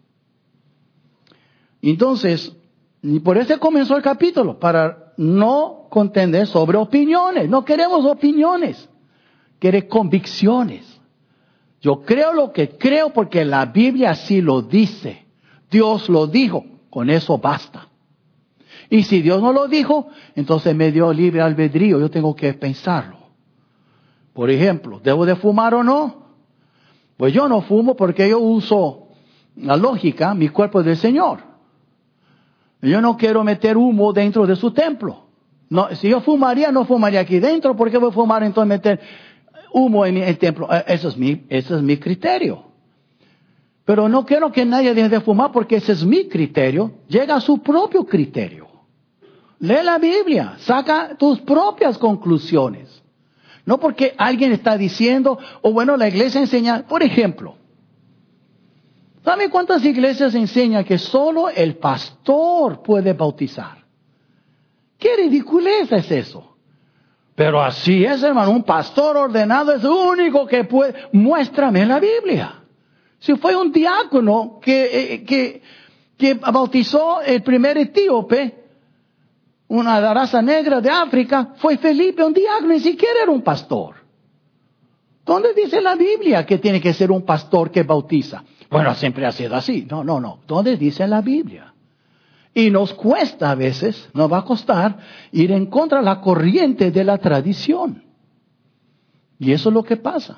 Entonces, y por eso comenzó el capítulo, para no contender sobre opiniones. No queremos opiniones, queremos convicciones. Yo creo lo que creo porque la Biblia así lo dice. Dios lo dijo, con eso basta. Y si Dios no lo dijo, entonces me dio libre albedrío, yo tengo que pensarlo. Por ejemplo, ¿debo de fumar o no? Pues yo no fumo porque yo uso la lógica, mi cuerpo es del Señor. Yo no quiero meter humo dentro de su templo. No, si yo fumaría, no fumaría aquí dentro. ¿Por qué voy a fumar entonces meter humo en el templo? Ese es mi criterio. Pero no quiero que nadie deje de fumar porque ese es mi criterio. Llega a su propio criterio. Lee la Biblia, saca tus propias conclusiones. No porque alguien está diciendo, o bueno, la iglesia enseña, por ejemplo. ¿Sabe cuántas iglesias enseñan que solo el pastor puede bautizar? ¿Qué ridiculeza es eso? Pero así es, hermano, un pastor ordenado es el único que puede. Muéstrame la Biblia. Si fue un diácono que bautizó el primer etíope, una raza negra de África, fue Felipe, un diácono, ni siquiera era un pastor. ¿Dónde dice la Biblia que tiene que ser un pastor que bautiza? Bueno, siempre ha sido así. No. ¿Dónde dice la Biblia? Y nos cuesta a veces, nos va a costar ir en contra de la corriente de la tradición. Y eso es lo que pasa.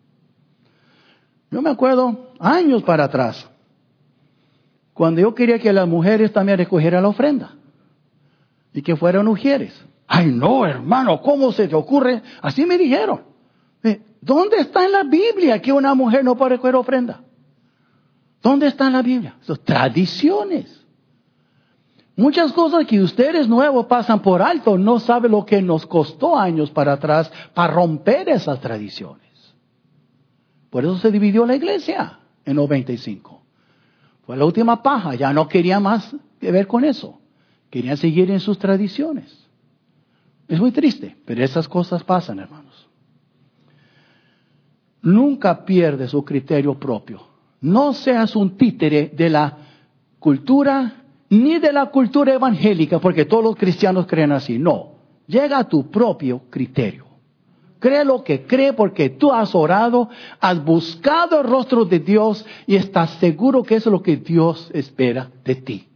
Yo me acuerdo años para atrás, cuando yo quería que las mujeres también recogieran la ofrenda y que fueran mujeres. Ay, no, hermano, ¿cómo se te ocurre? Así me dijeron. ¿Dónde está en la Biblia que una mujer no puede recoger ofrenda? ¿Dónde está en la Biblia? Son tradiciones. Muchas cosas que ustedes nuevos pasan por alto, no saben lo que nos costó años para atrás para romper esas tradiciones. Por eso se dividió la iglesia en 95. Fue la última paja, ya no quería más que ver con eso. Querían seguir en sus tradiciones. Es muy triste, pero esas cosas pasan, hermanos. Nunca pierde su criterio propio. No seas un títere de la cultura ni de la cultura evangélica, porque todos los cristianos creen así. No, llega a tu propio criterio. Cree lo que cree porque tú has orado, has buscado el rostro de Dios y estás seguro que eso es lo que Dios espera de ti.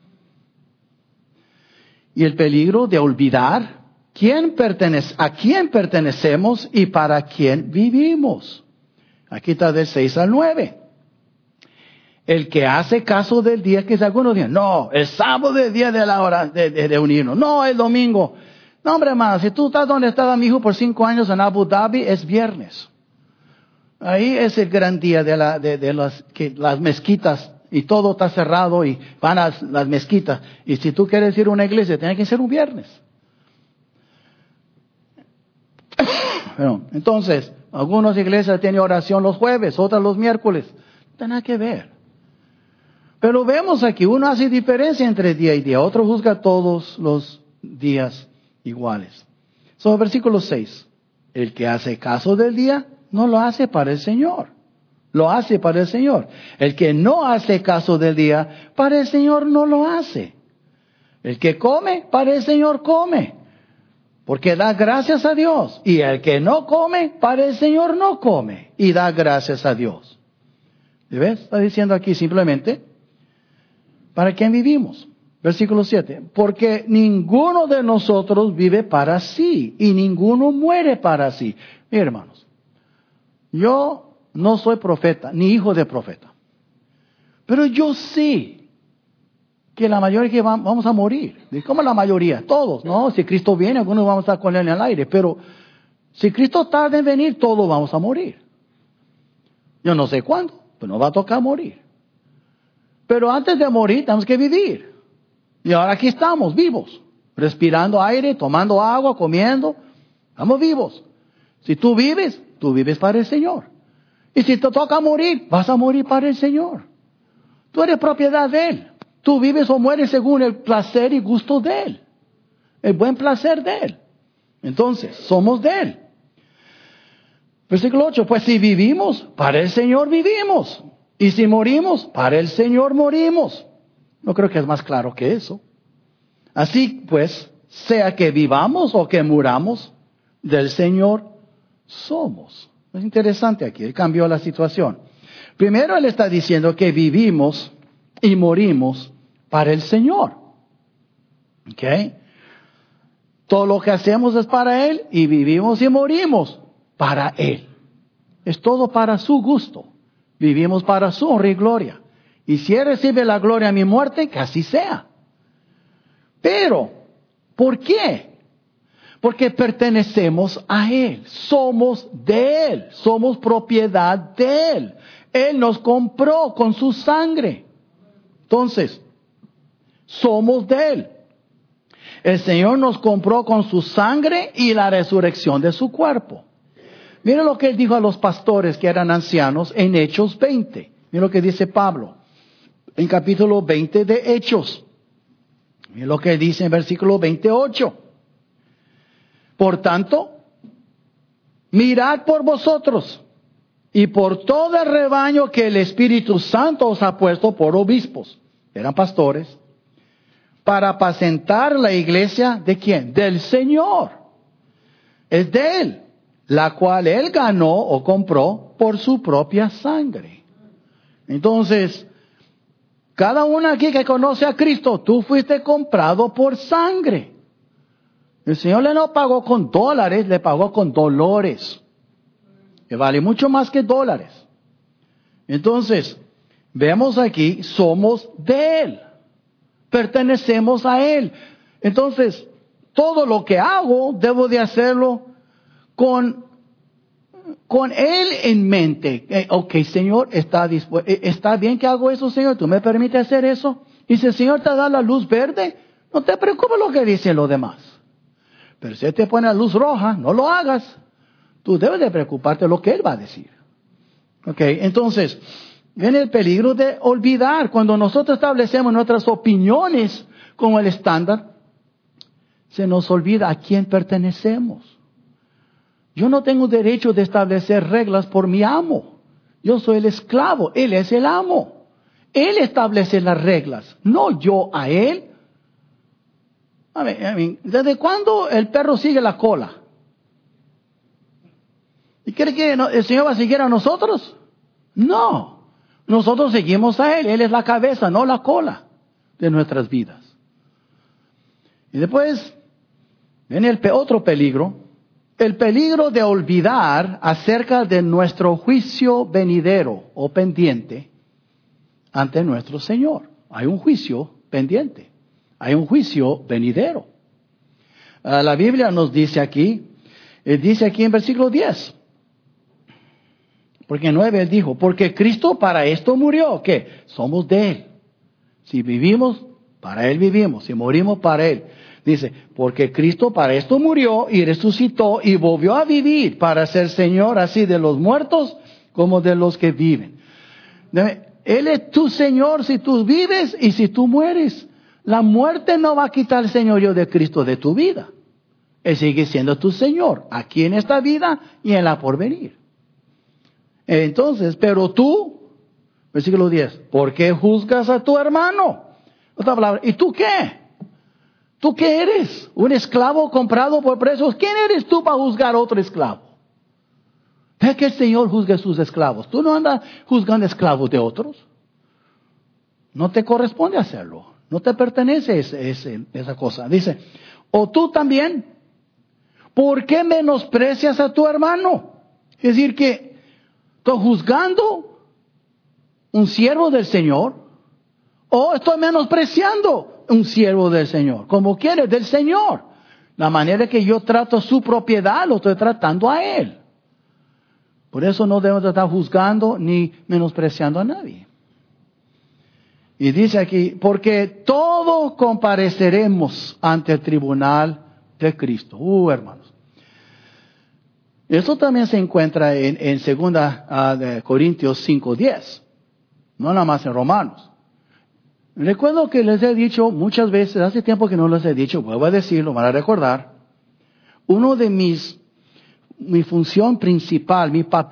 Y el peligro de olvidar a quién pertenecemos y para quién vivimos. Aquí está del 6 al 9. El que hace caso del día que es algunos días. No, el sábado es el día de la hora de unirnos. No, el domingo. No, hombre, hermano, si tú estás donde estaba mi hijo por 5 años en Abu Dhabi, es viernes. Ahí es el gran día de las mezquitas y todo está cerrado y van a las mezquitas. Y si tú quieres ir a una iglesia, tiene que ser un viernes. Bueno, entonces, algunas iglesias tienen oración los jueves, otras los miércoles. No tiene nada que ver. Pero vemos aquí, uno hace diferencia entre día y día, otro juzga todos los días iguales. Versículo 6. El que hace caso del día, no lo hace para el Señor. Lo hace para el Señor. El que no hace caso del día, para el Señor no lo hace. El que come, para el Señor come. Porque da gracias a Dios. Y el que no come, para el Señor no come. Y da gracias a Dios. ¿Ves? Está diciendo aquí simplemente, ¿para quién vivimos? Versículo 7. Porque ninguno de nosotros vive para sí. Y ninguno muere para sí. Miren, hermanos. Yo no soy profeta, ni hijo de profeta. Pero yo sé que la mayoría que vamos a morir. ¿Cómo la mayoría? Todos, ¿no? Si Cristo viene, algunos vamos a estar con Él en el aire. Pero si Cristo tarda en venir, todos vamos a morir. Yo no sé cuándo, pero nos va a tocar morir. Pero antes de morir, tenemos que vivir. Y ahora aquí estamos, vivos. Respirando aire, tomando agua, comiendo. Estamos vivos. Si tú vives para el Señor. Y si te toca morir, vas a morir para el Señor. Tú eres propiedad de Él. Tú vives o mueres según el placer y gusto de Él. El buen placer de Él. Entonces, somos de Él. Versículo 8. Pues si vivimos, para el Señor vivimos. Y si morimos, para el Señor morimos. No creo que es más claro que eso. Así pues, sea que vivamos o que muramos, del Señor somos. Es interesante aquí, Él cambió la situación. Primero Él está diciendo que vivimos y morimos para el Señor. ¿Ok? Todo lo que hacemos es para Él y vivimos y morimos para Él. Es todo para su gusto. Vivimos para su honra y gloria. Y si Él recibe la gloria a mi muerte, que así sea. Pero, ¿por qué? Porque pertenecemos a Él. Somos de Él. Somos propiedad de Él. Él nos compró con su sangre. Entonces, somos de Él. El Señor nos compró con su sangre y la resurrección de su cuerpo. Mira lo que Él dijo a los pastores que eran ancianos en Hechos 20. Mira lo que dice Pablo en capítulo 20 de Hechos. Mira lo que dice en versículo 28. Por tanto, mirad por vosotros y por todo el rebaño que el Espíritu Santo os ha puesto por obispos. Eran pastores. Para apacentar la iglesia, ¿de quién? Del Señor. Es de Él, la cual Él ganó o compró por su propia sangre. Entonces, Cada uno aquí que conoce a Cristo, tú fuiste comprado por sangre. El Señor le no pagó con dólares, le pagó con dolores. Que vale mucho más que dólares. Entonces, vemos aquí, somos de Él. Pertenecemos a Él. Entonces, todo lo que hago, debo de hacerlo con Él en mente. Ok, Señor, ¿está bien que hago eso, Señor? ¿Tú me permites hacer eso? Y si el Señor te da la luz verde, no te preocupes lo que dicen los demás. Pero si Él te pone la luz roja, no lo hagas. Tú debes de preocuparte de lo que Él va a decir. Ok, entonces, viene el peligro de olvidar. Cuando nosotros establecemos nuestras opiniones como el estándar, se nos olvida a quién pertenecemos. Yo no tengo derecho de establecer reglas por mi amo. Yo soy el esclavo, Él es el amo. Él establece las reglas, no yo a Él. ¿Desde cuándo el perro sigue la cola? ¿Y cree que el Señor va a seguir a nosotros? No. Nosotros seguimos a Él. Él es la cabeza, no la cola de nuestras vidas. Y después viene otro peligro. El peligro de olvidar acerca de nuestro juicio venidero o pendiente ante nuestro Señor. Hay un juicio pendiente. Hay un juicio venidero. La Biblia nos dice aquí en versículo 10. Porque en 9 Él dijo, porque Cristo para esto murió, que somos de Él. Si vivimos, para Él vivimos. Si morimos, para Él. Dice, porque Cristo para esto murió y resucitó y volvió a vivir para ser Señor así de los muertos como de los que viven. Él es tu Señor si tú vives y si tú mueres. La muerte no va a quitar el señorío de Cristo de tu vida. Él sigue siendo tu Señor, aquí en esta vida y en la porvenir. Entonces, pero tú, versículo 10, ¿por qué juzgas a tu hermano? Otra palabra, ¿y tú qué? ¿Tú qué eres? ¿Un esclavo comprado por precios? ¿Quién eres tú para juzgar a otro esclavo? Deja que el Señor juzgue a sus esclavos. Tú no andas juzgando esclavos de otros. No te corresponde hacerlo. No te pertenece esa cosa. Dice, o tú también, ¿por qué menosprecias a tu hermano? Es decir que ¿estoy juzgando un siervo del Señor? ¿O estoy menospreciando un siervo del Señor? Como quieres, del Señor. La manera que yo trato su propiedad, lo estoy tratando a Él. Por eso no debemos estar juzgando ni menospreciando a nadie. Y dice aquí, porque todos compareceremos ante el tribunal de Cristo. Hermanos. Esto también se encuentra en 2 Corintios 5:10. No nada más en Romanos. Recuerdo que les he dicho muchas veces, hace tiempo que no les he dicho, vuelvo a decirlo, van a recordar. Uno de mi función principal,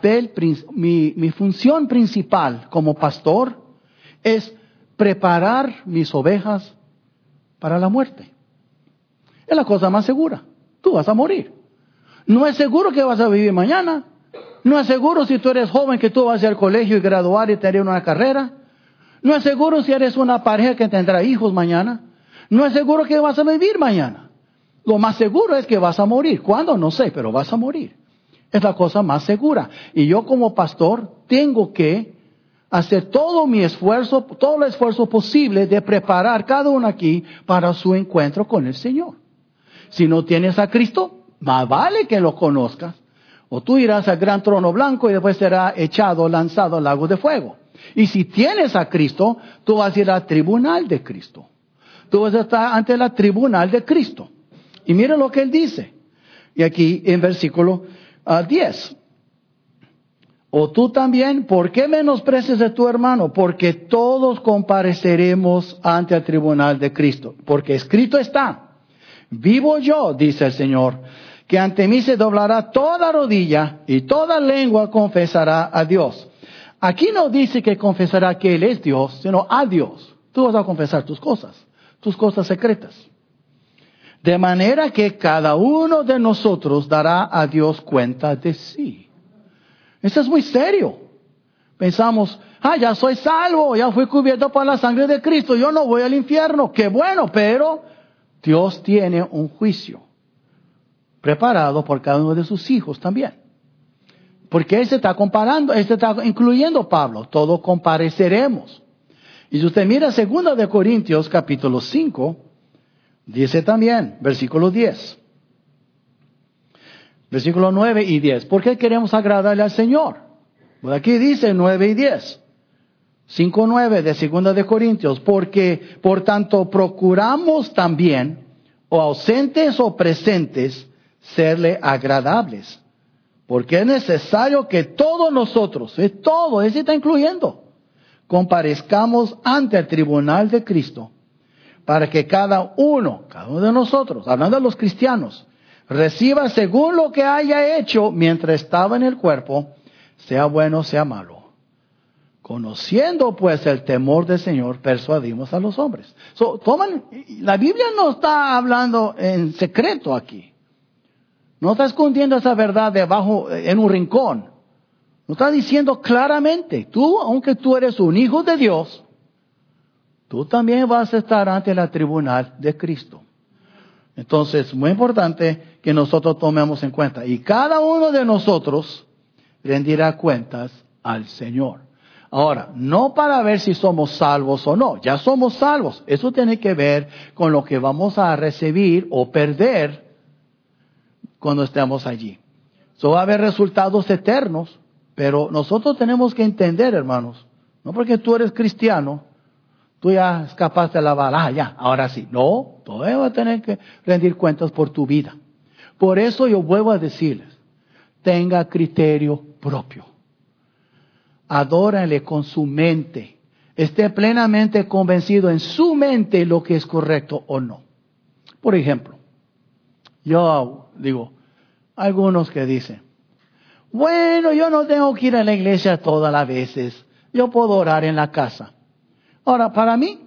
mi función principal como pastor es preparar mis ovejas para la muerte. Es la cosa más segura. Tú vas a morir. No es seguro que vas a vivir mañana. No es seguro si tú eres joven que tú vas a ir al colegio y graduar y tener una carrera. No es seguro si eres una pareja que tendrá hijos mañana. No es seguro que vas a vivir mañana. Lo más seguro es que vas a morir. ¿Cuándo? No sé, pero vas a morir. Es la cosa más segura. Y yo como pastor tengo que hacer todo el esfuerzo posible de preparar cada uno aquí para su encuentro con el Señor. Si no tienes a Cristo, más vale que lo conozcas. O tú irás al gran trono blanco y después será lanzado al lago de fuego. Y si tienes a Cristo, tú vas a ir al tribunal de Cristo. Tú vas a estar ante la tribunal de Cristo. Y mira lo que Él dice. Y aquí en versículo 10. O tú también, ¿por qué menosprecias a tu hermano? Porque todos compareceremos ante el tribunal de Cristo. Porque escrito está, vivo yo, dice el Señor, que ante mí se doblará toda rodilla y toda lengua confesará a Dios. Aquí no dice que confesará que Él es Dios, sino a Dios. Tú vas a confesar tus cosas secretas. De manera que cada uno de nosotros dará a Dios cuenta de sí. Eso es muy serio. Pensamos, ya soy salvo, ya fui cubierto por la sangre de Cristo, yo no voy al infierno. Qué bueno, pero Dios tiene un juicio preparado por cada uno de sus hijos también. Porque Él se está comparando, Él se está incluyendo Pablo, todos compareceremos. Y si usted mira 2 de Corintios capítulo 5, dice también, versículo 10. Versículo 9 y 10. ¿Por qué queremos agradarle al Señor? Pues aquí dice 9 y 10. 5:9 de 2 de Corintios. Porque, por tanto, procuramos también, o ausentes o presentes, serle agradables. Porque es necesario que todos nosotros, Él se está incluyendo, comparezcamos ante el tribunal de Cristo, para que cada uno de nosotros, hablando de los cristianos, reciba según lo que haya hecho mientras estaba en el cuerpo, sea bueno, sea malo. Conociendo pues el temor del Señor, persuadimos a los hombres. La Biblia no está hablando en secreto aquí. No está escondiendo esa verdad debajo, en un rincón. No está diciendo claramente, aunque tú eres un hijo de Dios, tú también vas a estar ante la tribunal de Cristo. Entonces, es muy importante que nosotros tomemos en cuenta. Y cada uno de nosotros rendirá cuentas al Señor. Ahora, no para ver si somos salvos o no. Ya somos salvos. Eso tiene que ver con lo que vamos a recibir o perder cuando estemos allí. Va a haber resultados eternos. Pero nosotros tenemos que entender, hermanos, no porque tú eres cristiano, tú ya escapaste de la bala, ya, ahora sí. No, todavía vas a tener que rendir cuentas por tu vida. Por eso yo vuelvo a decirles, tenga criterio propio. Adórenle con su mente. Esté plenamente convencido en su mente lo que es correcto o no. Por ejemplo, yo digo, algunos que dicen, bueno, yo no tengo que ir a la iglesia todas las veces. Yo puedo orar en la casa. Ahora, para mí,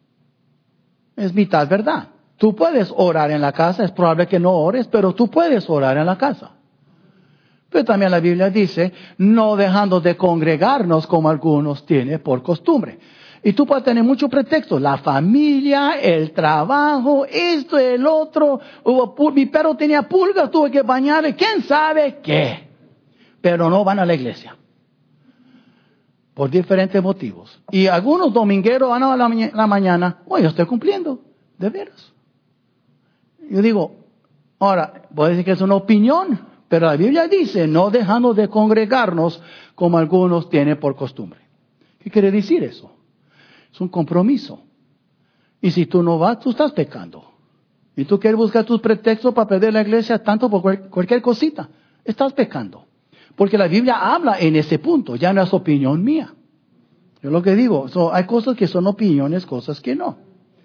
es mitad verdad. Tú puedes orar en la casa, es probable que no ores, pero tú puedes orar en la casa. Pero también la Biblia dice, no dejando de congregarnos como algunos tienen por costumbre. Y tú puedes tener muchos pretextos, la familia, el trabajo, esto, el otro. Mi perro tenía pulgas, tuve que bañarle, quién sabe qué. Pero no van a la iglesia. Por diferentes motivos. Y algunos domingueros van a la mañana, yo estoy cumpliendo, de veras. Yo digo, ahora, puede decir que es una opinión, pero la Biblia dice, no dejando de congregarnos como algunos tienen por costumbre. ¿Qué quiere decir eso? Es un compromiso. Y si tú no vas, tú estás pecando. Y tú quieres buscar tus pretextos para perder la iglesia tanto por cualquier cosita. Estás pecando. Porque la Biblia habla en ese punto, ya no es opinión mía. Yo lo que digo, hay cosas que son opiniones, cosas que no.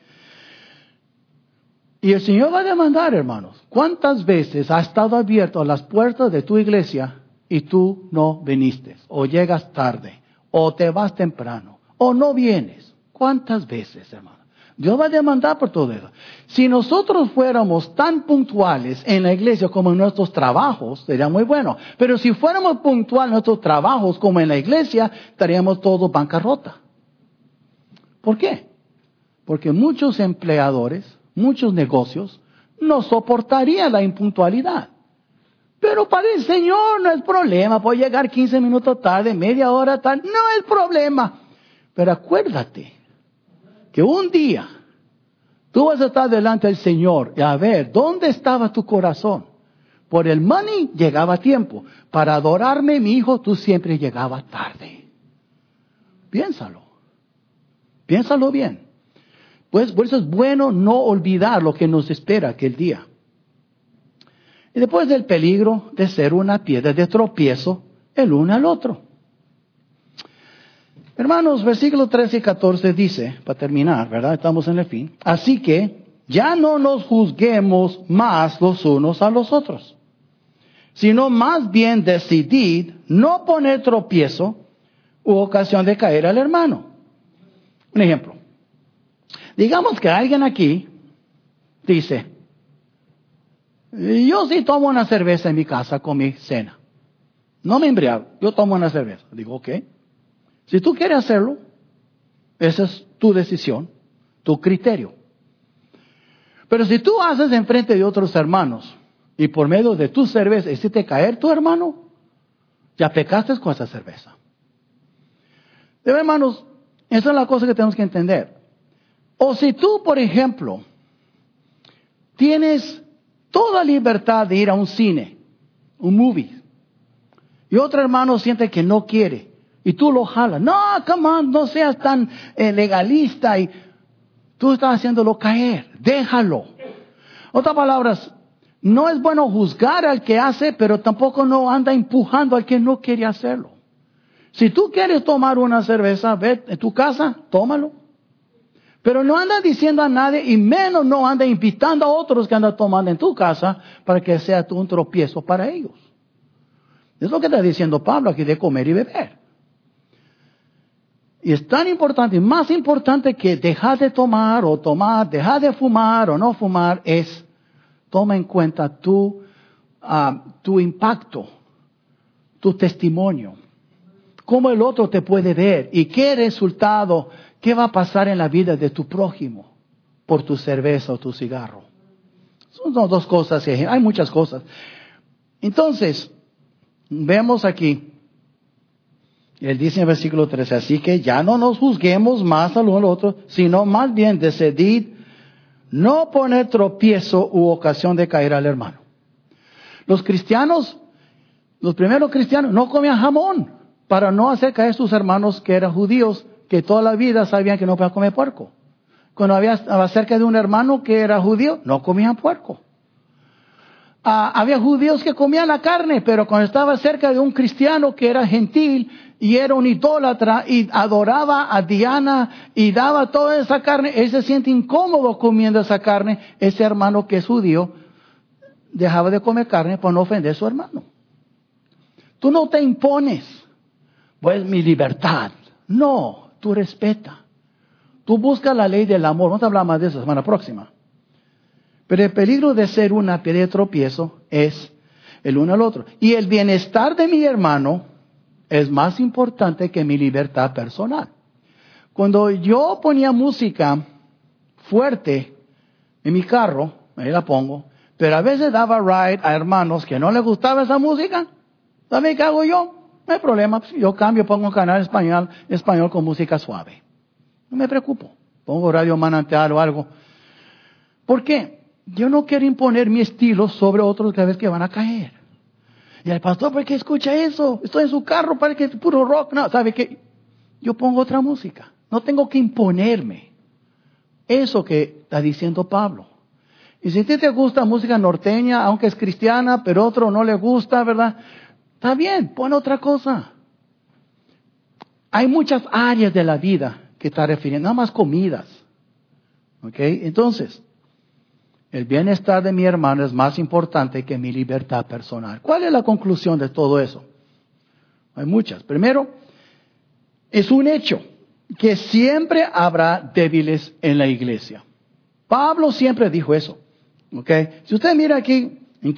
Y el Señor va a demandar, hermanos, ¿cuántas veces ha estado abierto a las puertas de tu iglesia y tú no viniste? O llegas tarde, o te vas temprano, o no vienes. ¿Cuántas veces, hermano? Dios va a demandar por todo eso. Si nosotros fuéramos tan puntuales en la iglesia como en nuestros trabajos, sería muy bueno. Pero si fuéramos puntuales en nuestros trabajos como en la iglesia, estaríamos todos bancarrota. ¿Por qué? Porque muchos empleadores, muchos negocios, no soportarían la impuntualidad. Pero para el Señor no es problema. Puedo llegar 15 minutos tarde, media hora tarde, no es problema. Pero acuérdate que un día tú vas a estar delante del Señor y a ver, ¿dónde estaba tu corazón? Por el money llegaba a tiempo. Para adorarme, mi hijo, tú siempre llegabas tarde. Piénsalo. Piénsalo bien. Pues por eso es bueno no olvidar lo que nos espera aquel día. Y después del peligro de ser una piedra de tropiezo el uno al otro. Hermanos, versículos 13 y 14 dice, para terminar, ¿verdad? Estamos en el fin. Así que ya no nos juzguemos más los unos a los otros, sino más bien decidid no poner tropiezo u ocasión de caer al hermano. Un ejemplo. Digamos que alguien aquí dice, yo sí tomo una cerveza en mi casa con mi cena. No me embriago, yo tomo una cerveza. Digo, ok. Si tú quieres hacerlo, esa es tu decisión, tu criterio. Pero si tú haces enfrente de otros hermanos y por medio de tu cerveza hiciste caer tu hermano, ya pecaste con esa cerveza. Hermanos, esa es la cosa que tenemos que entender. O si tú, por ejemplo, tienes toda libertad de ir a un cine, un movie, y otro hermano siente que no quiere, y tú lo jalas. No, come on, no seas tan legalista, y tú estás haciéndolo caer. Déjalo. Otras palabras, no es bueno juzgar al que hace, pero tampoco no anda empujando al que no quiere hacerlo. Si tú quieres tomar una cerveza, ve en tu casa, tómalo. Pero no anda diciendo a nadie, y menos no anda invitando a otros que andan tomando en tu casa para que sea un tropiezo para ellos. Es lo que está diciendo Pablo aquí de comer y beber. Y es tan importante, más importante que dejar de tomar o tomar, dejar de fumar o no fumar, es toma en cuenta tu impacto, tu testimonio. Cómo el otro te puede ver y qué resultado, qué va a pasar en la vida de tu prójimo por tu cerveza o tu cigarro. Son dos cosas, hay muchas cosas. Entonces, vemos aquí, él dice en el versículo 13, así que ya no nos juzguemos más al uno al otro, sino más bien decidid no poner tropiezo u ocasión de caer al hermano. Los primeros cristianos no comían jamón para no hacer caer a sus hermanos que eran judíos, que toda la vida sabían que no podían comer puerco. Cuando estaba cerca de un hermano que era judío, no comían puerco. Había judíos que comían la carne, pero cuando estaba cerca de un cristiano que era gentil y era un idólatra y adoraba a Diana y daba toda esa carne, él se siente incómodo comiendo esa carne. Ese hermano que es judío dejaba de comer carne para no ofender a su hermano. Tú no te impones, pues mi libertad. No, tú respeta. Tú buscas la ley del amor. Vamos a hablar más de eso la semana próxima. Pero el peligro de ser una piedra de tropiezo es el uno al otro. Y el bienestar de mi hermano es más importante que mi libertad personal. Cuando yo ponía música fuerte en mi carro, ahí la pongo, pero a veces daba ride a hermanos que no les gustaba esa música, ¿sabe qué hago yo? No hay problema, yo cambio, pongo un canal español con música suave. No me preocupo, pongo Radio Manantial o algo. ¿Por qué? Yo no quiero imponer mi estilo sobre otros cada vez que van a caer. Y el pastor, ¿por qué escucha eso? Estoy en su carro, para que es puro rock. No, ¿sabe qué? Yo pongo otra música. No tengo que imponerme. Eso que está diciendo Pablo. Y si a ti te gusta música norteña, aunque es cristiana, pero otro no le gusta, ¿verdad? Está bien, pon otra cosa. Hay muchas áreas de la vida que está refiriendo, nada más comidas. ¿Ok? Entonces, el bienestar de mi hermano es más importante que mi libertad personal. ¿Cuál es la conclusión de todo eso? Hay muchas. Primero, es un hecho que siempre habrá débiles en la iglesia. Pablo siempre dijo eso. ¿Okay? Si usted mira aquí en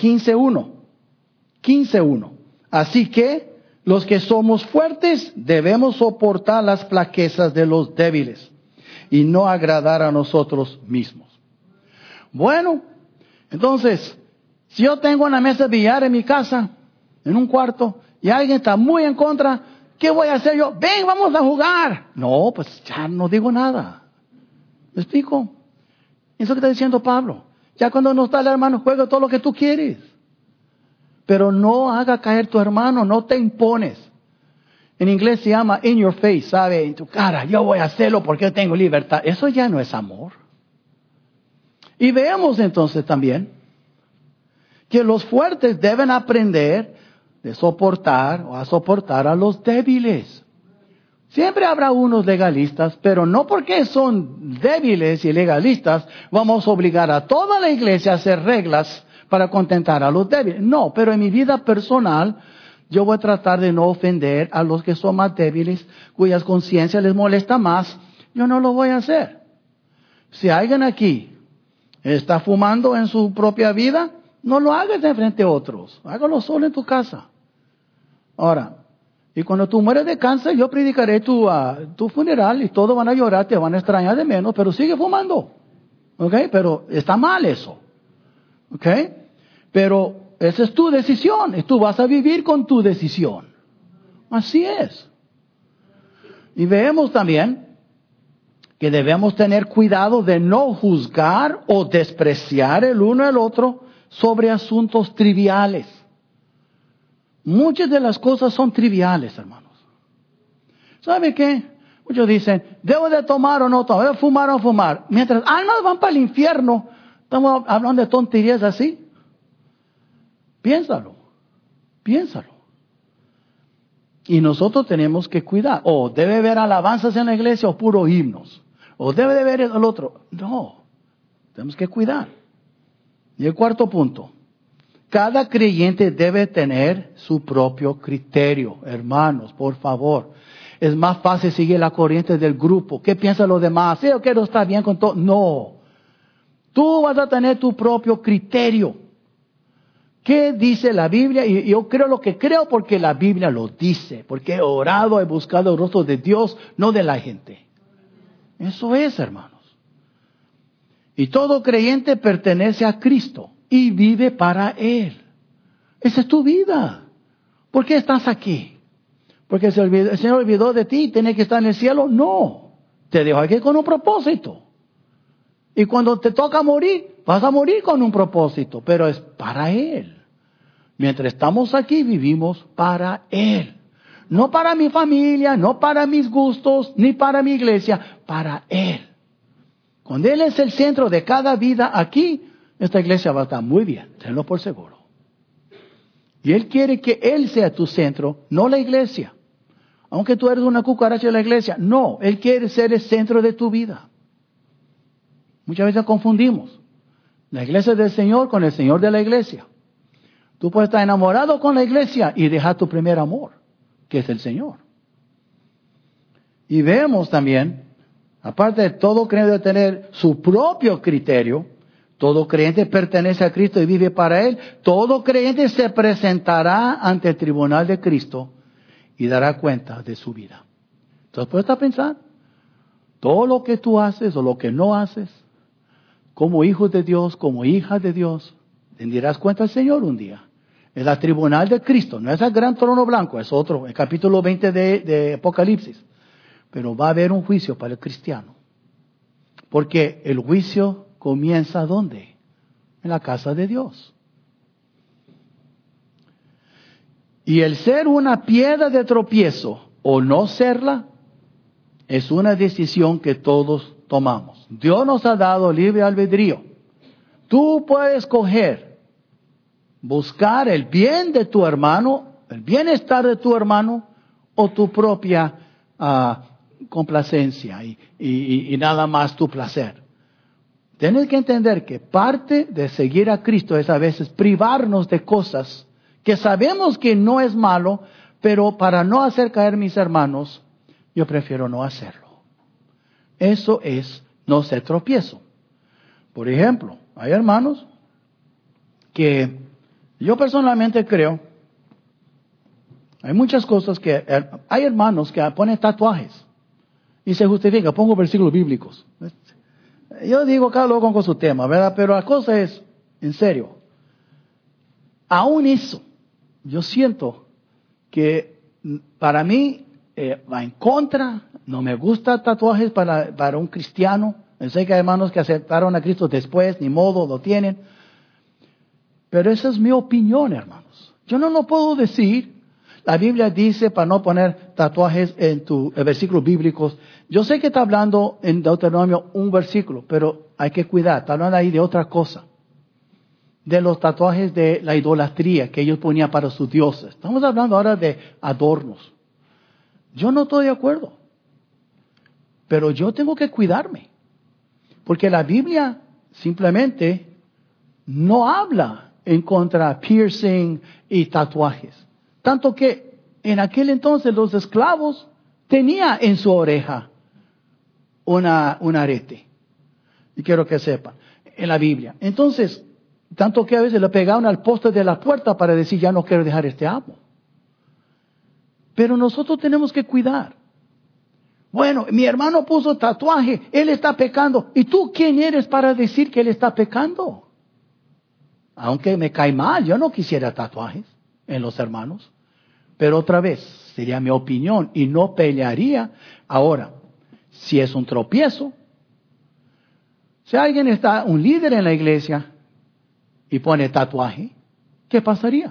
15:1. Así que los que somos fuertes debemos soportar las flaquezas de los débiles y no agradar a nosotros mismos. Bueno, entonces, si yo tengo una mesa de billar en mi casa, en un cuarto, y alguien está muy en contra, ¿qué voy a hacer yo? Ven, vamos a jugar. No, pues ya no digo nada. ¿Me explico? Eso que está diciendo Pablo. Ya cuando no está el hermano, juega todo lo que tú quieres. Pero no haga caer tu hermano, no te impones. En inglés se llama in your face, ¿sabe? En tu cara, yo voy a hacerlo porque yo tengo libertad. Eso ya no es amor. Y veamos entonces también que los fuertes deben aprender de soportar o a soportar a los débiles. Siempre habrá unos legalistas, pero no porque son débiles y legalistas vamos a obligar a toda la iglesia a hacer reglas para contentar a los débiles. No, pero en mi vida personal yo voy a tratar de no ofender a los que son más débiles, cuyas conciencias les molesta más. Yo no lo voy a hacer. Si alguien aquí está fumando en su propia vida, no lo hagas de frente a otros. Hágalo solo en tu casa. Ahora, Y cuando tú mueres de cáncer, yo predicaré tu funeral y todos van a llorar, te van a extrañar de menos, pero sigue fumando. ¿Ok? Pero está mal eso. ¿Ok? Pero esa es tu decisión. Y tú vas a vivir con tu decisión. Así es. Y vemos también que debemos tener cuidado de no juzgar o despreciar el uno al otro sobre asuntos triviales. Muchas de las cosas son triviales, hermanos. ¿Sabe qué? Muchos dicen, ¿debo de tomar o no tomar? ¿Debo fumar o no fumar? Mientras almas van para el infierno, estamos hablando de tonterías así. Piénsalo. Y nosotros tenemos que cuidar. O debe haber alabanzas en la iglesia o puro himnos. O debe de haber el otro. No. Tenemos que cuidar. Y el cuarto punto. Cada creyente debe tener su propio criterio. Hermanos, por favor. Es más fácil seguir la corriente del grupo. ¿Qué piensan los demás? ¿Sí o qué no está bien con todo? No. Tú vas a tener tu propio criterio. ¿Qué dice la Biblia? Y yo creo lo que creo porque la Biblia lo dice. Porque he orado, he buscado el rostro de Dios, no de la gente. Eso es, hermanos. Y todo creyente pertenece a Cristo y vive para Él. Esa es tu vida. ¿Por qué estás aquí? ¿Porque el Señor olvidó de ti y tiene que estar en el cielo? No. Te dejó aquí con un propósito. Y cuando te toca morir, vas a morir con un propósito, pero es para Él. Mientras estamos aquí, vivimos para Él. No para mi familia, no para mis gustos, ni para mi iglesia, para Él. Cuando Él es el centro de cada vida aquí, esta iglesia va a estar muy bien, tenlo por seguro. Y Él quiere que Él sea tu centro, no la iglesia. Aunque tú eres una cucaracha de la iglesia, no, Él quiere ser el centro de tu vida. Muchas veces confundimos la iglesia del Señor con el Señor de la iglesia. Tú puedes estar enamorado con la iglesia y dejar tu primer amor, que es el Señor. Y vemos también, aparte de todo creyente debe tener su propio criterio, todo creyente pertenece a Cristo y vive para Él, todo creyente se presentará ante el tribunal de Cristo y dará cuenta de su vida. Entonces puedes estar pensando, todo lo que tú haces o lo que no haces, como hijos de Dios, como hijas de Dios, rendirás cuenta al Señor un día. Es el tribunal de Cristo, no es el gran trono blanco, es otro, el capítulo 20 de Apocalipsis. Pero va a haber un juicio para el cristiano. Porque el juicio comienza ¿dónde? En la casa de Dios. Y el ser una piedra de tropiezo o no serla, es una decisión que todos tomamos. Dios nos ha dado libre albedrío. Tú puedes escoger buscar el bien de tu hermano, el bienestar de tu hermano o tu propia complacencia y nada más tu placer. Tienes que entender que parte de seguir a Cristo es a veces privarnos de cosas que sabemos que no es malo, pero para no hacer caer mis hermanos, yo prefiero no hacerlo. Eso es no ser tropiezo. Por ejemplo, hay hermanos que yo personalmente creo, hay muchas cosas que, hay hermanos que ponen tatuajes y se justifica, pongo versículos bíblicos. Yo digo cada loco con su tema, ¿verdad? Pero la cosa es, en serio, aún eso, yo siento que para mí va en contra, no me gusta tatuajes para un cristiano. Sé que hay hermanos que aceptaron a Cristo después, ni modo, lo tienen. Pero esa es mi opinión, hermanos. Yo no lo puedo decir. La Biblia dice para no poner tatuajes en tus versículos bíblicos. Yo sé que está hablando en Deuteronomio un versículo, pero hay que cuidar. Está hablando ahí de otra cosa. De los tatuajes de la idolatría que ellos ponían para sus dioses. Estamos hablando ahora de adornos. Yo no estoy de acuerdo. Pero yo tengo que cuidarme. Porque la Biblia simplemente no habla en contra de piercing y tatuajes. Tanto que en aquel entonces los esclavos tenían en su oreja un arete. Y quiero que sepan, en la Biblia. Entonces, tanto que a veces le pegaban al poste de la puerta para decir, ya no quiero dejar este amo. Pero nosotros tenemos que cuidar. Bueno, mi hermano puso tatuaje, él está pecando. ¿Y tú quién eres para decir que él está pecando? Aunque me cae mal, yo no quisiera tatuajes en los hermanos. Pero otra vez, sería mi opinión y no pelearía. Ahora, si es un tropiezo, si alguien está, un líder en la iglesia y pone tatuaje, ¿qué pasaría?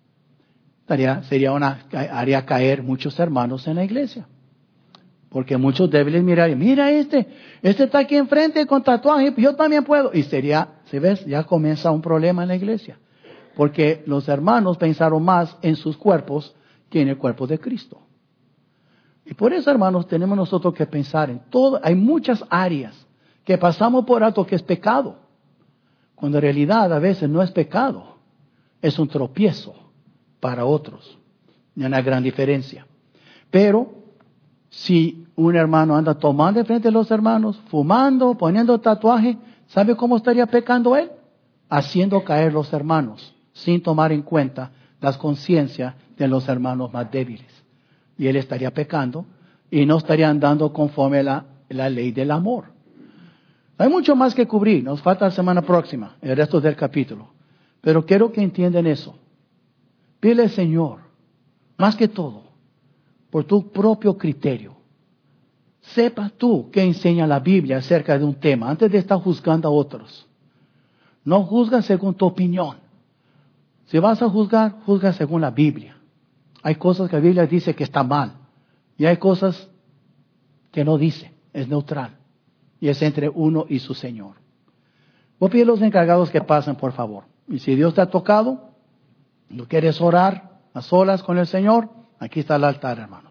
Haría caer muchos hermanos en la iglesia. Porque muchos débiles mirarían, mira este está aquí enfrente con tatuaje, yo también puedo. Y ¿se ves? Ya comienza un problema en la iglesia. Porque los hermanos pensaron más en sus cuerpos que en el cuerpo de Cristo. Y por eso, hermanos, tenemos nosotros que pensar en todo. Hay muchas áreas que pasamos por alto que es pecado. Cuando en realidad a veces no es pecado. Es un tropiezo para otros. Hay una gran diferencia. Pero si un hermano anda tomando de frente a los hermanos, fumando, poniendo tatuaje, ¿sabe cómo estaría pecando él? Haciendo caer los hermanos, sin tomar en cuenta las conciencias de los hermanos más débiles. Y él estaría pecando y no estaría andando conforme a la ley del amor. Hay mucho más que cubrir, nos falta la semana próxima, el resto del capítulo. Pero quiero que entiendan eso. Pídele al Señor, más que todo, por tu propio criterio. Sepa tú qué enseña la Biblia acerca de un tema, antes de estar juzgando a otros. No juzga según tu opinión. Si vas a juzgar, juzga según la Biblia. Hay cosas que la Biblia dice que está mal. Y hay cosas que no dice. Es neutral. Y es entre uno y su Señor. Voy a pedir a los encargados que pasen, por favor. Y si Dios te ha tocado, no quieres orar a solas con el Señor, aquí está el altar, hermano.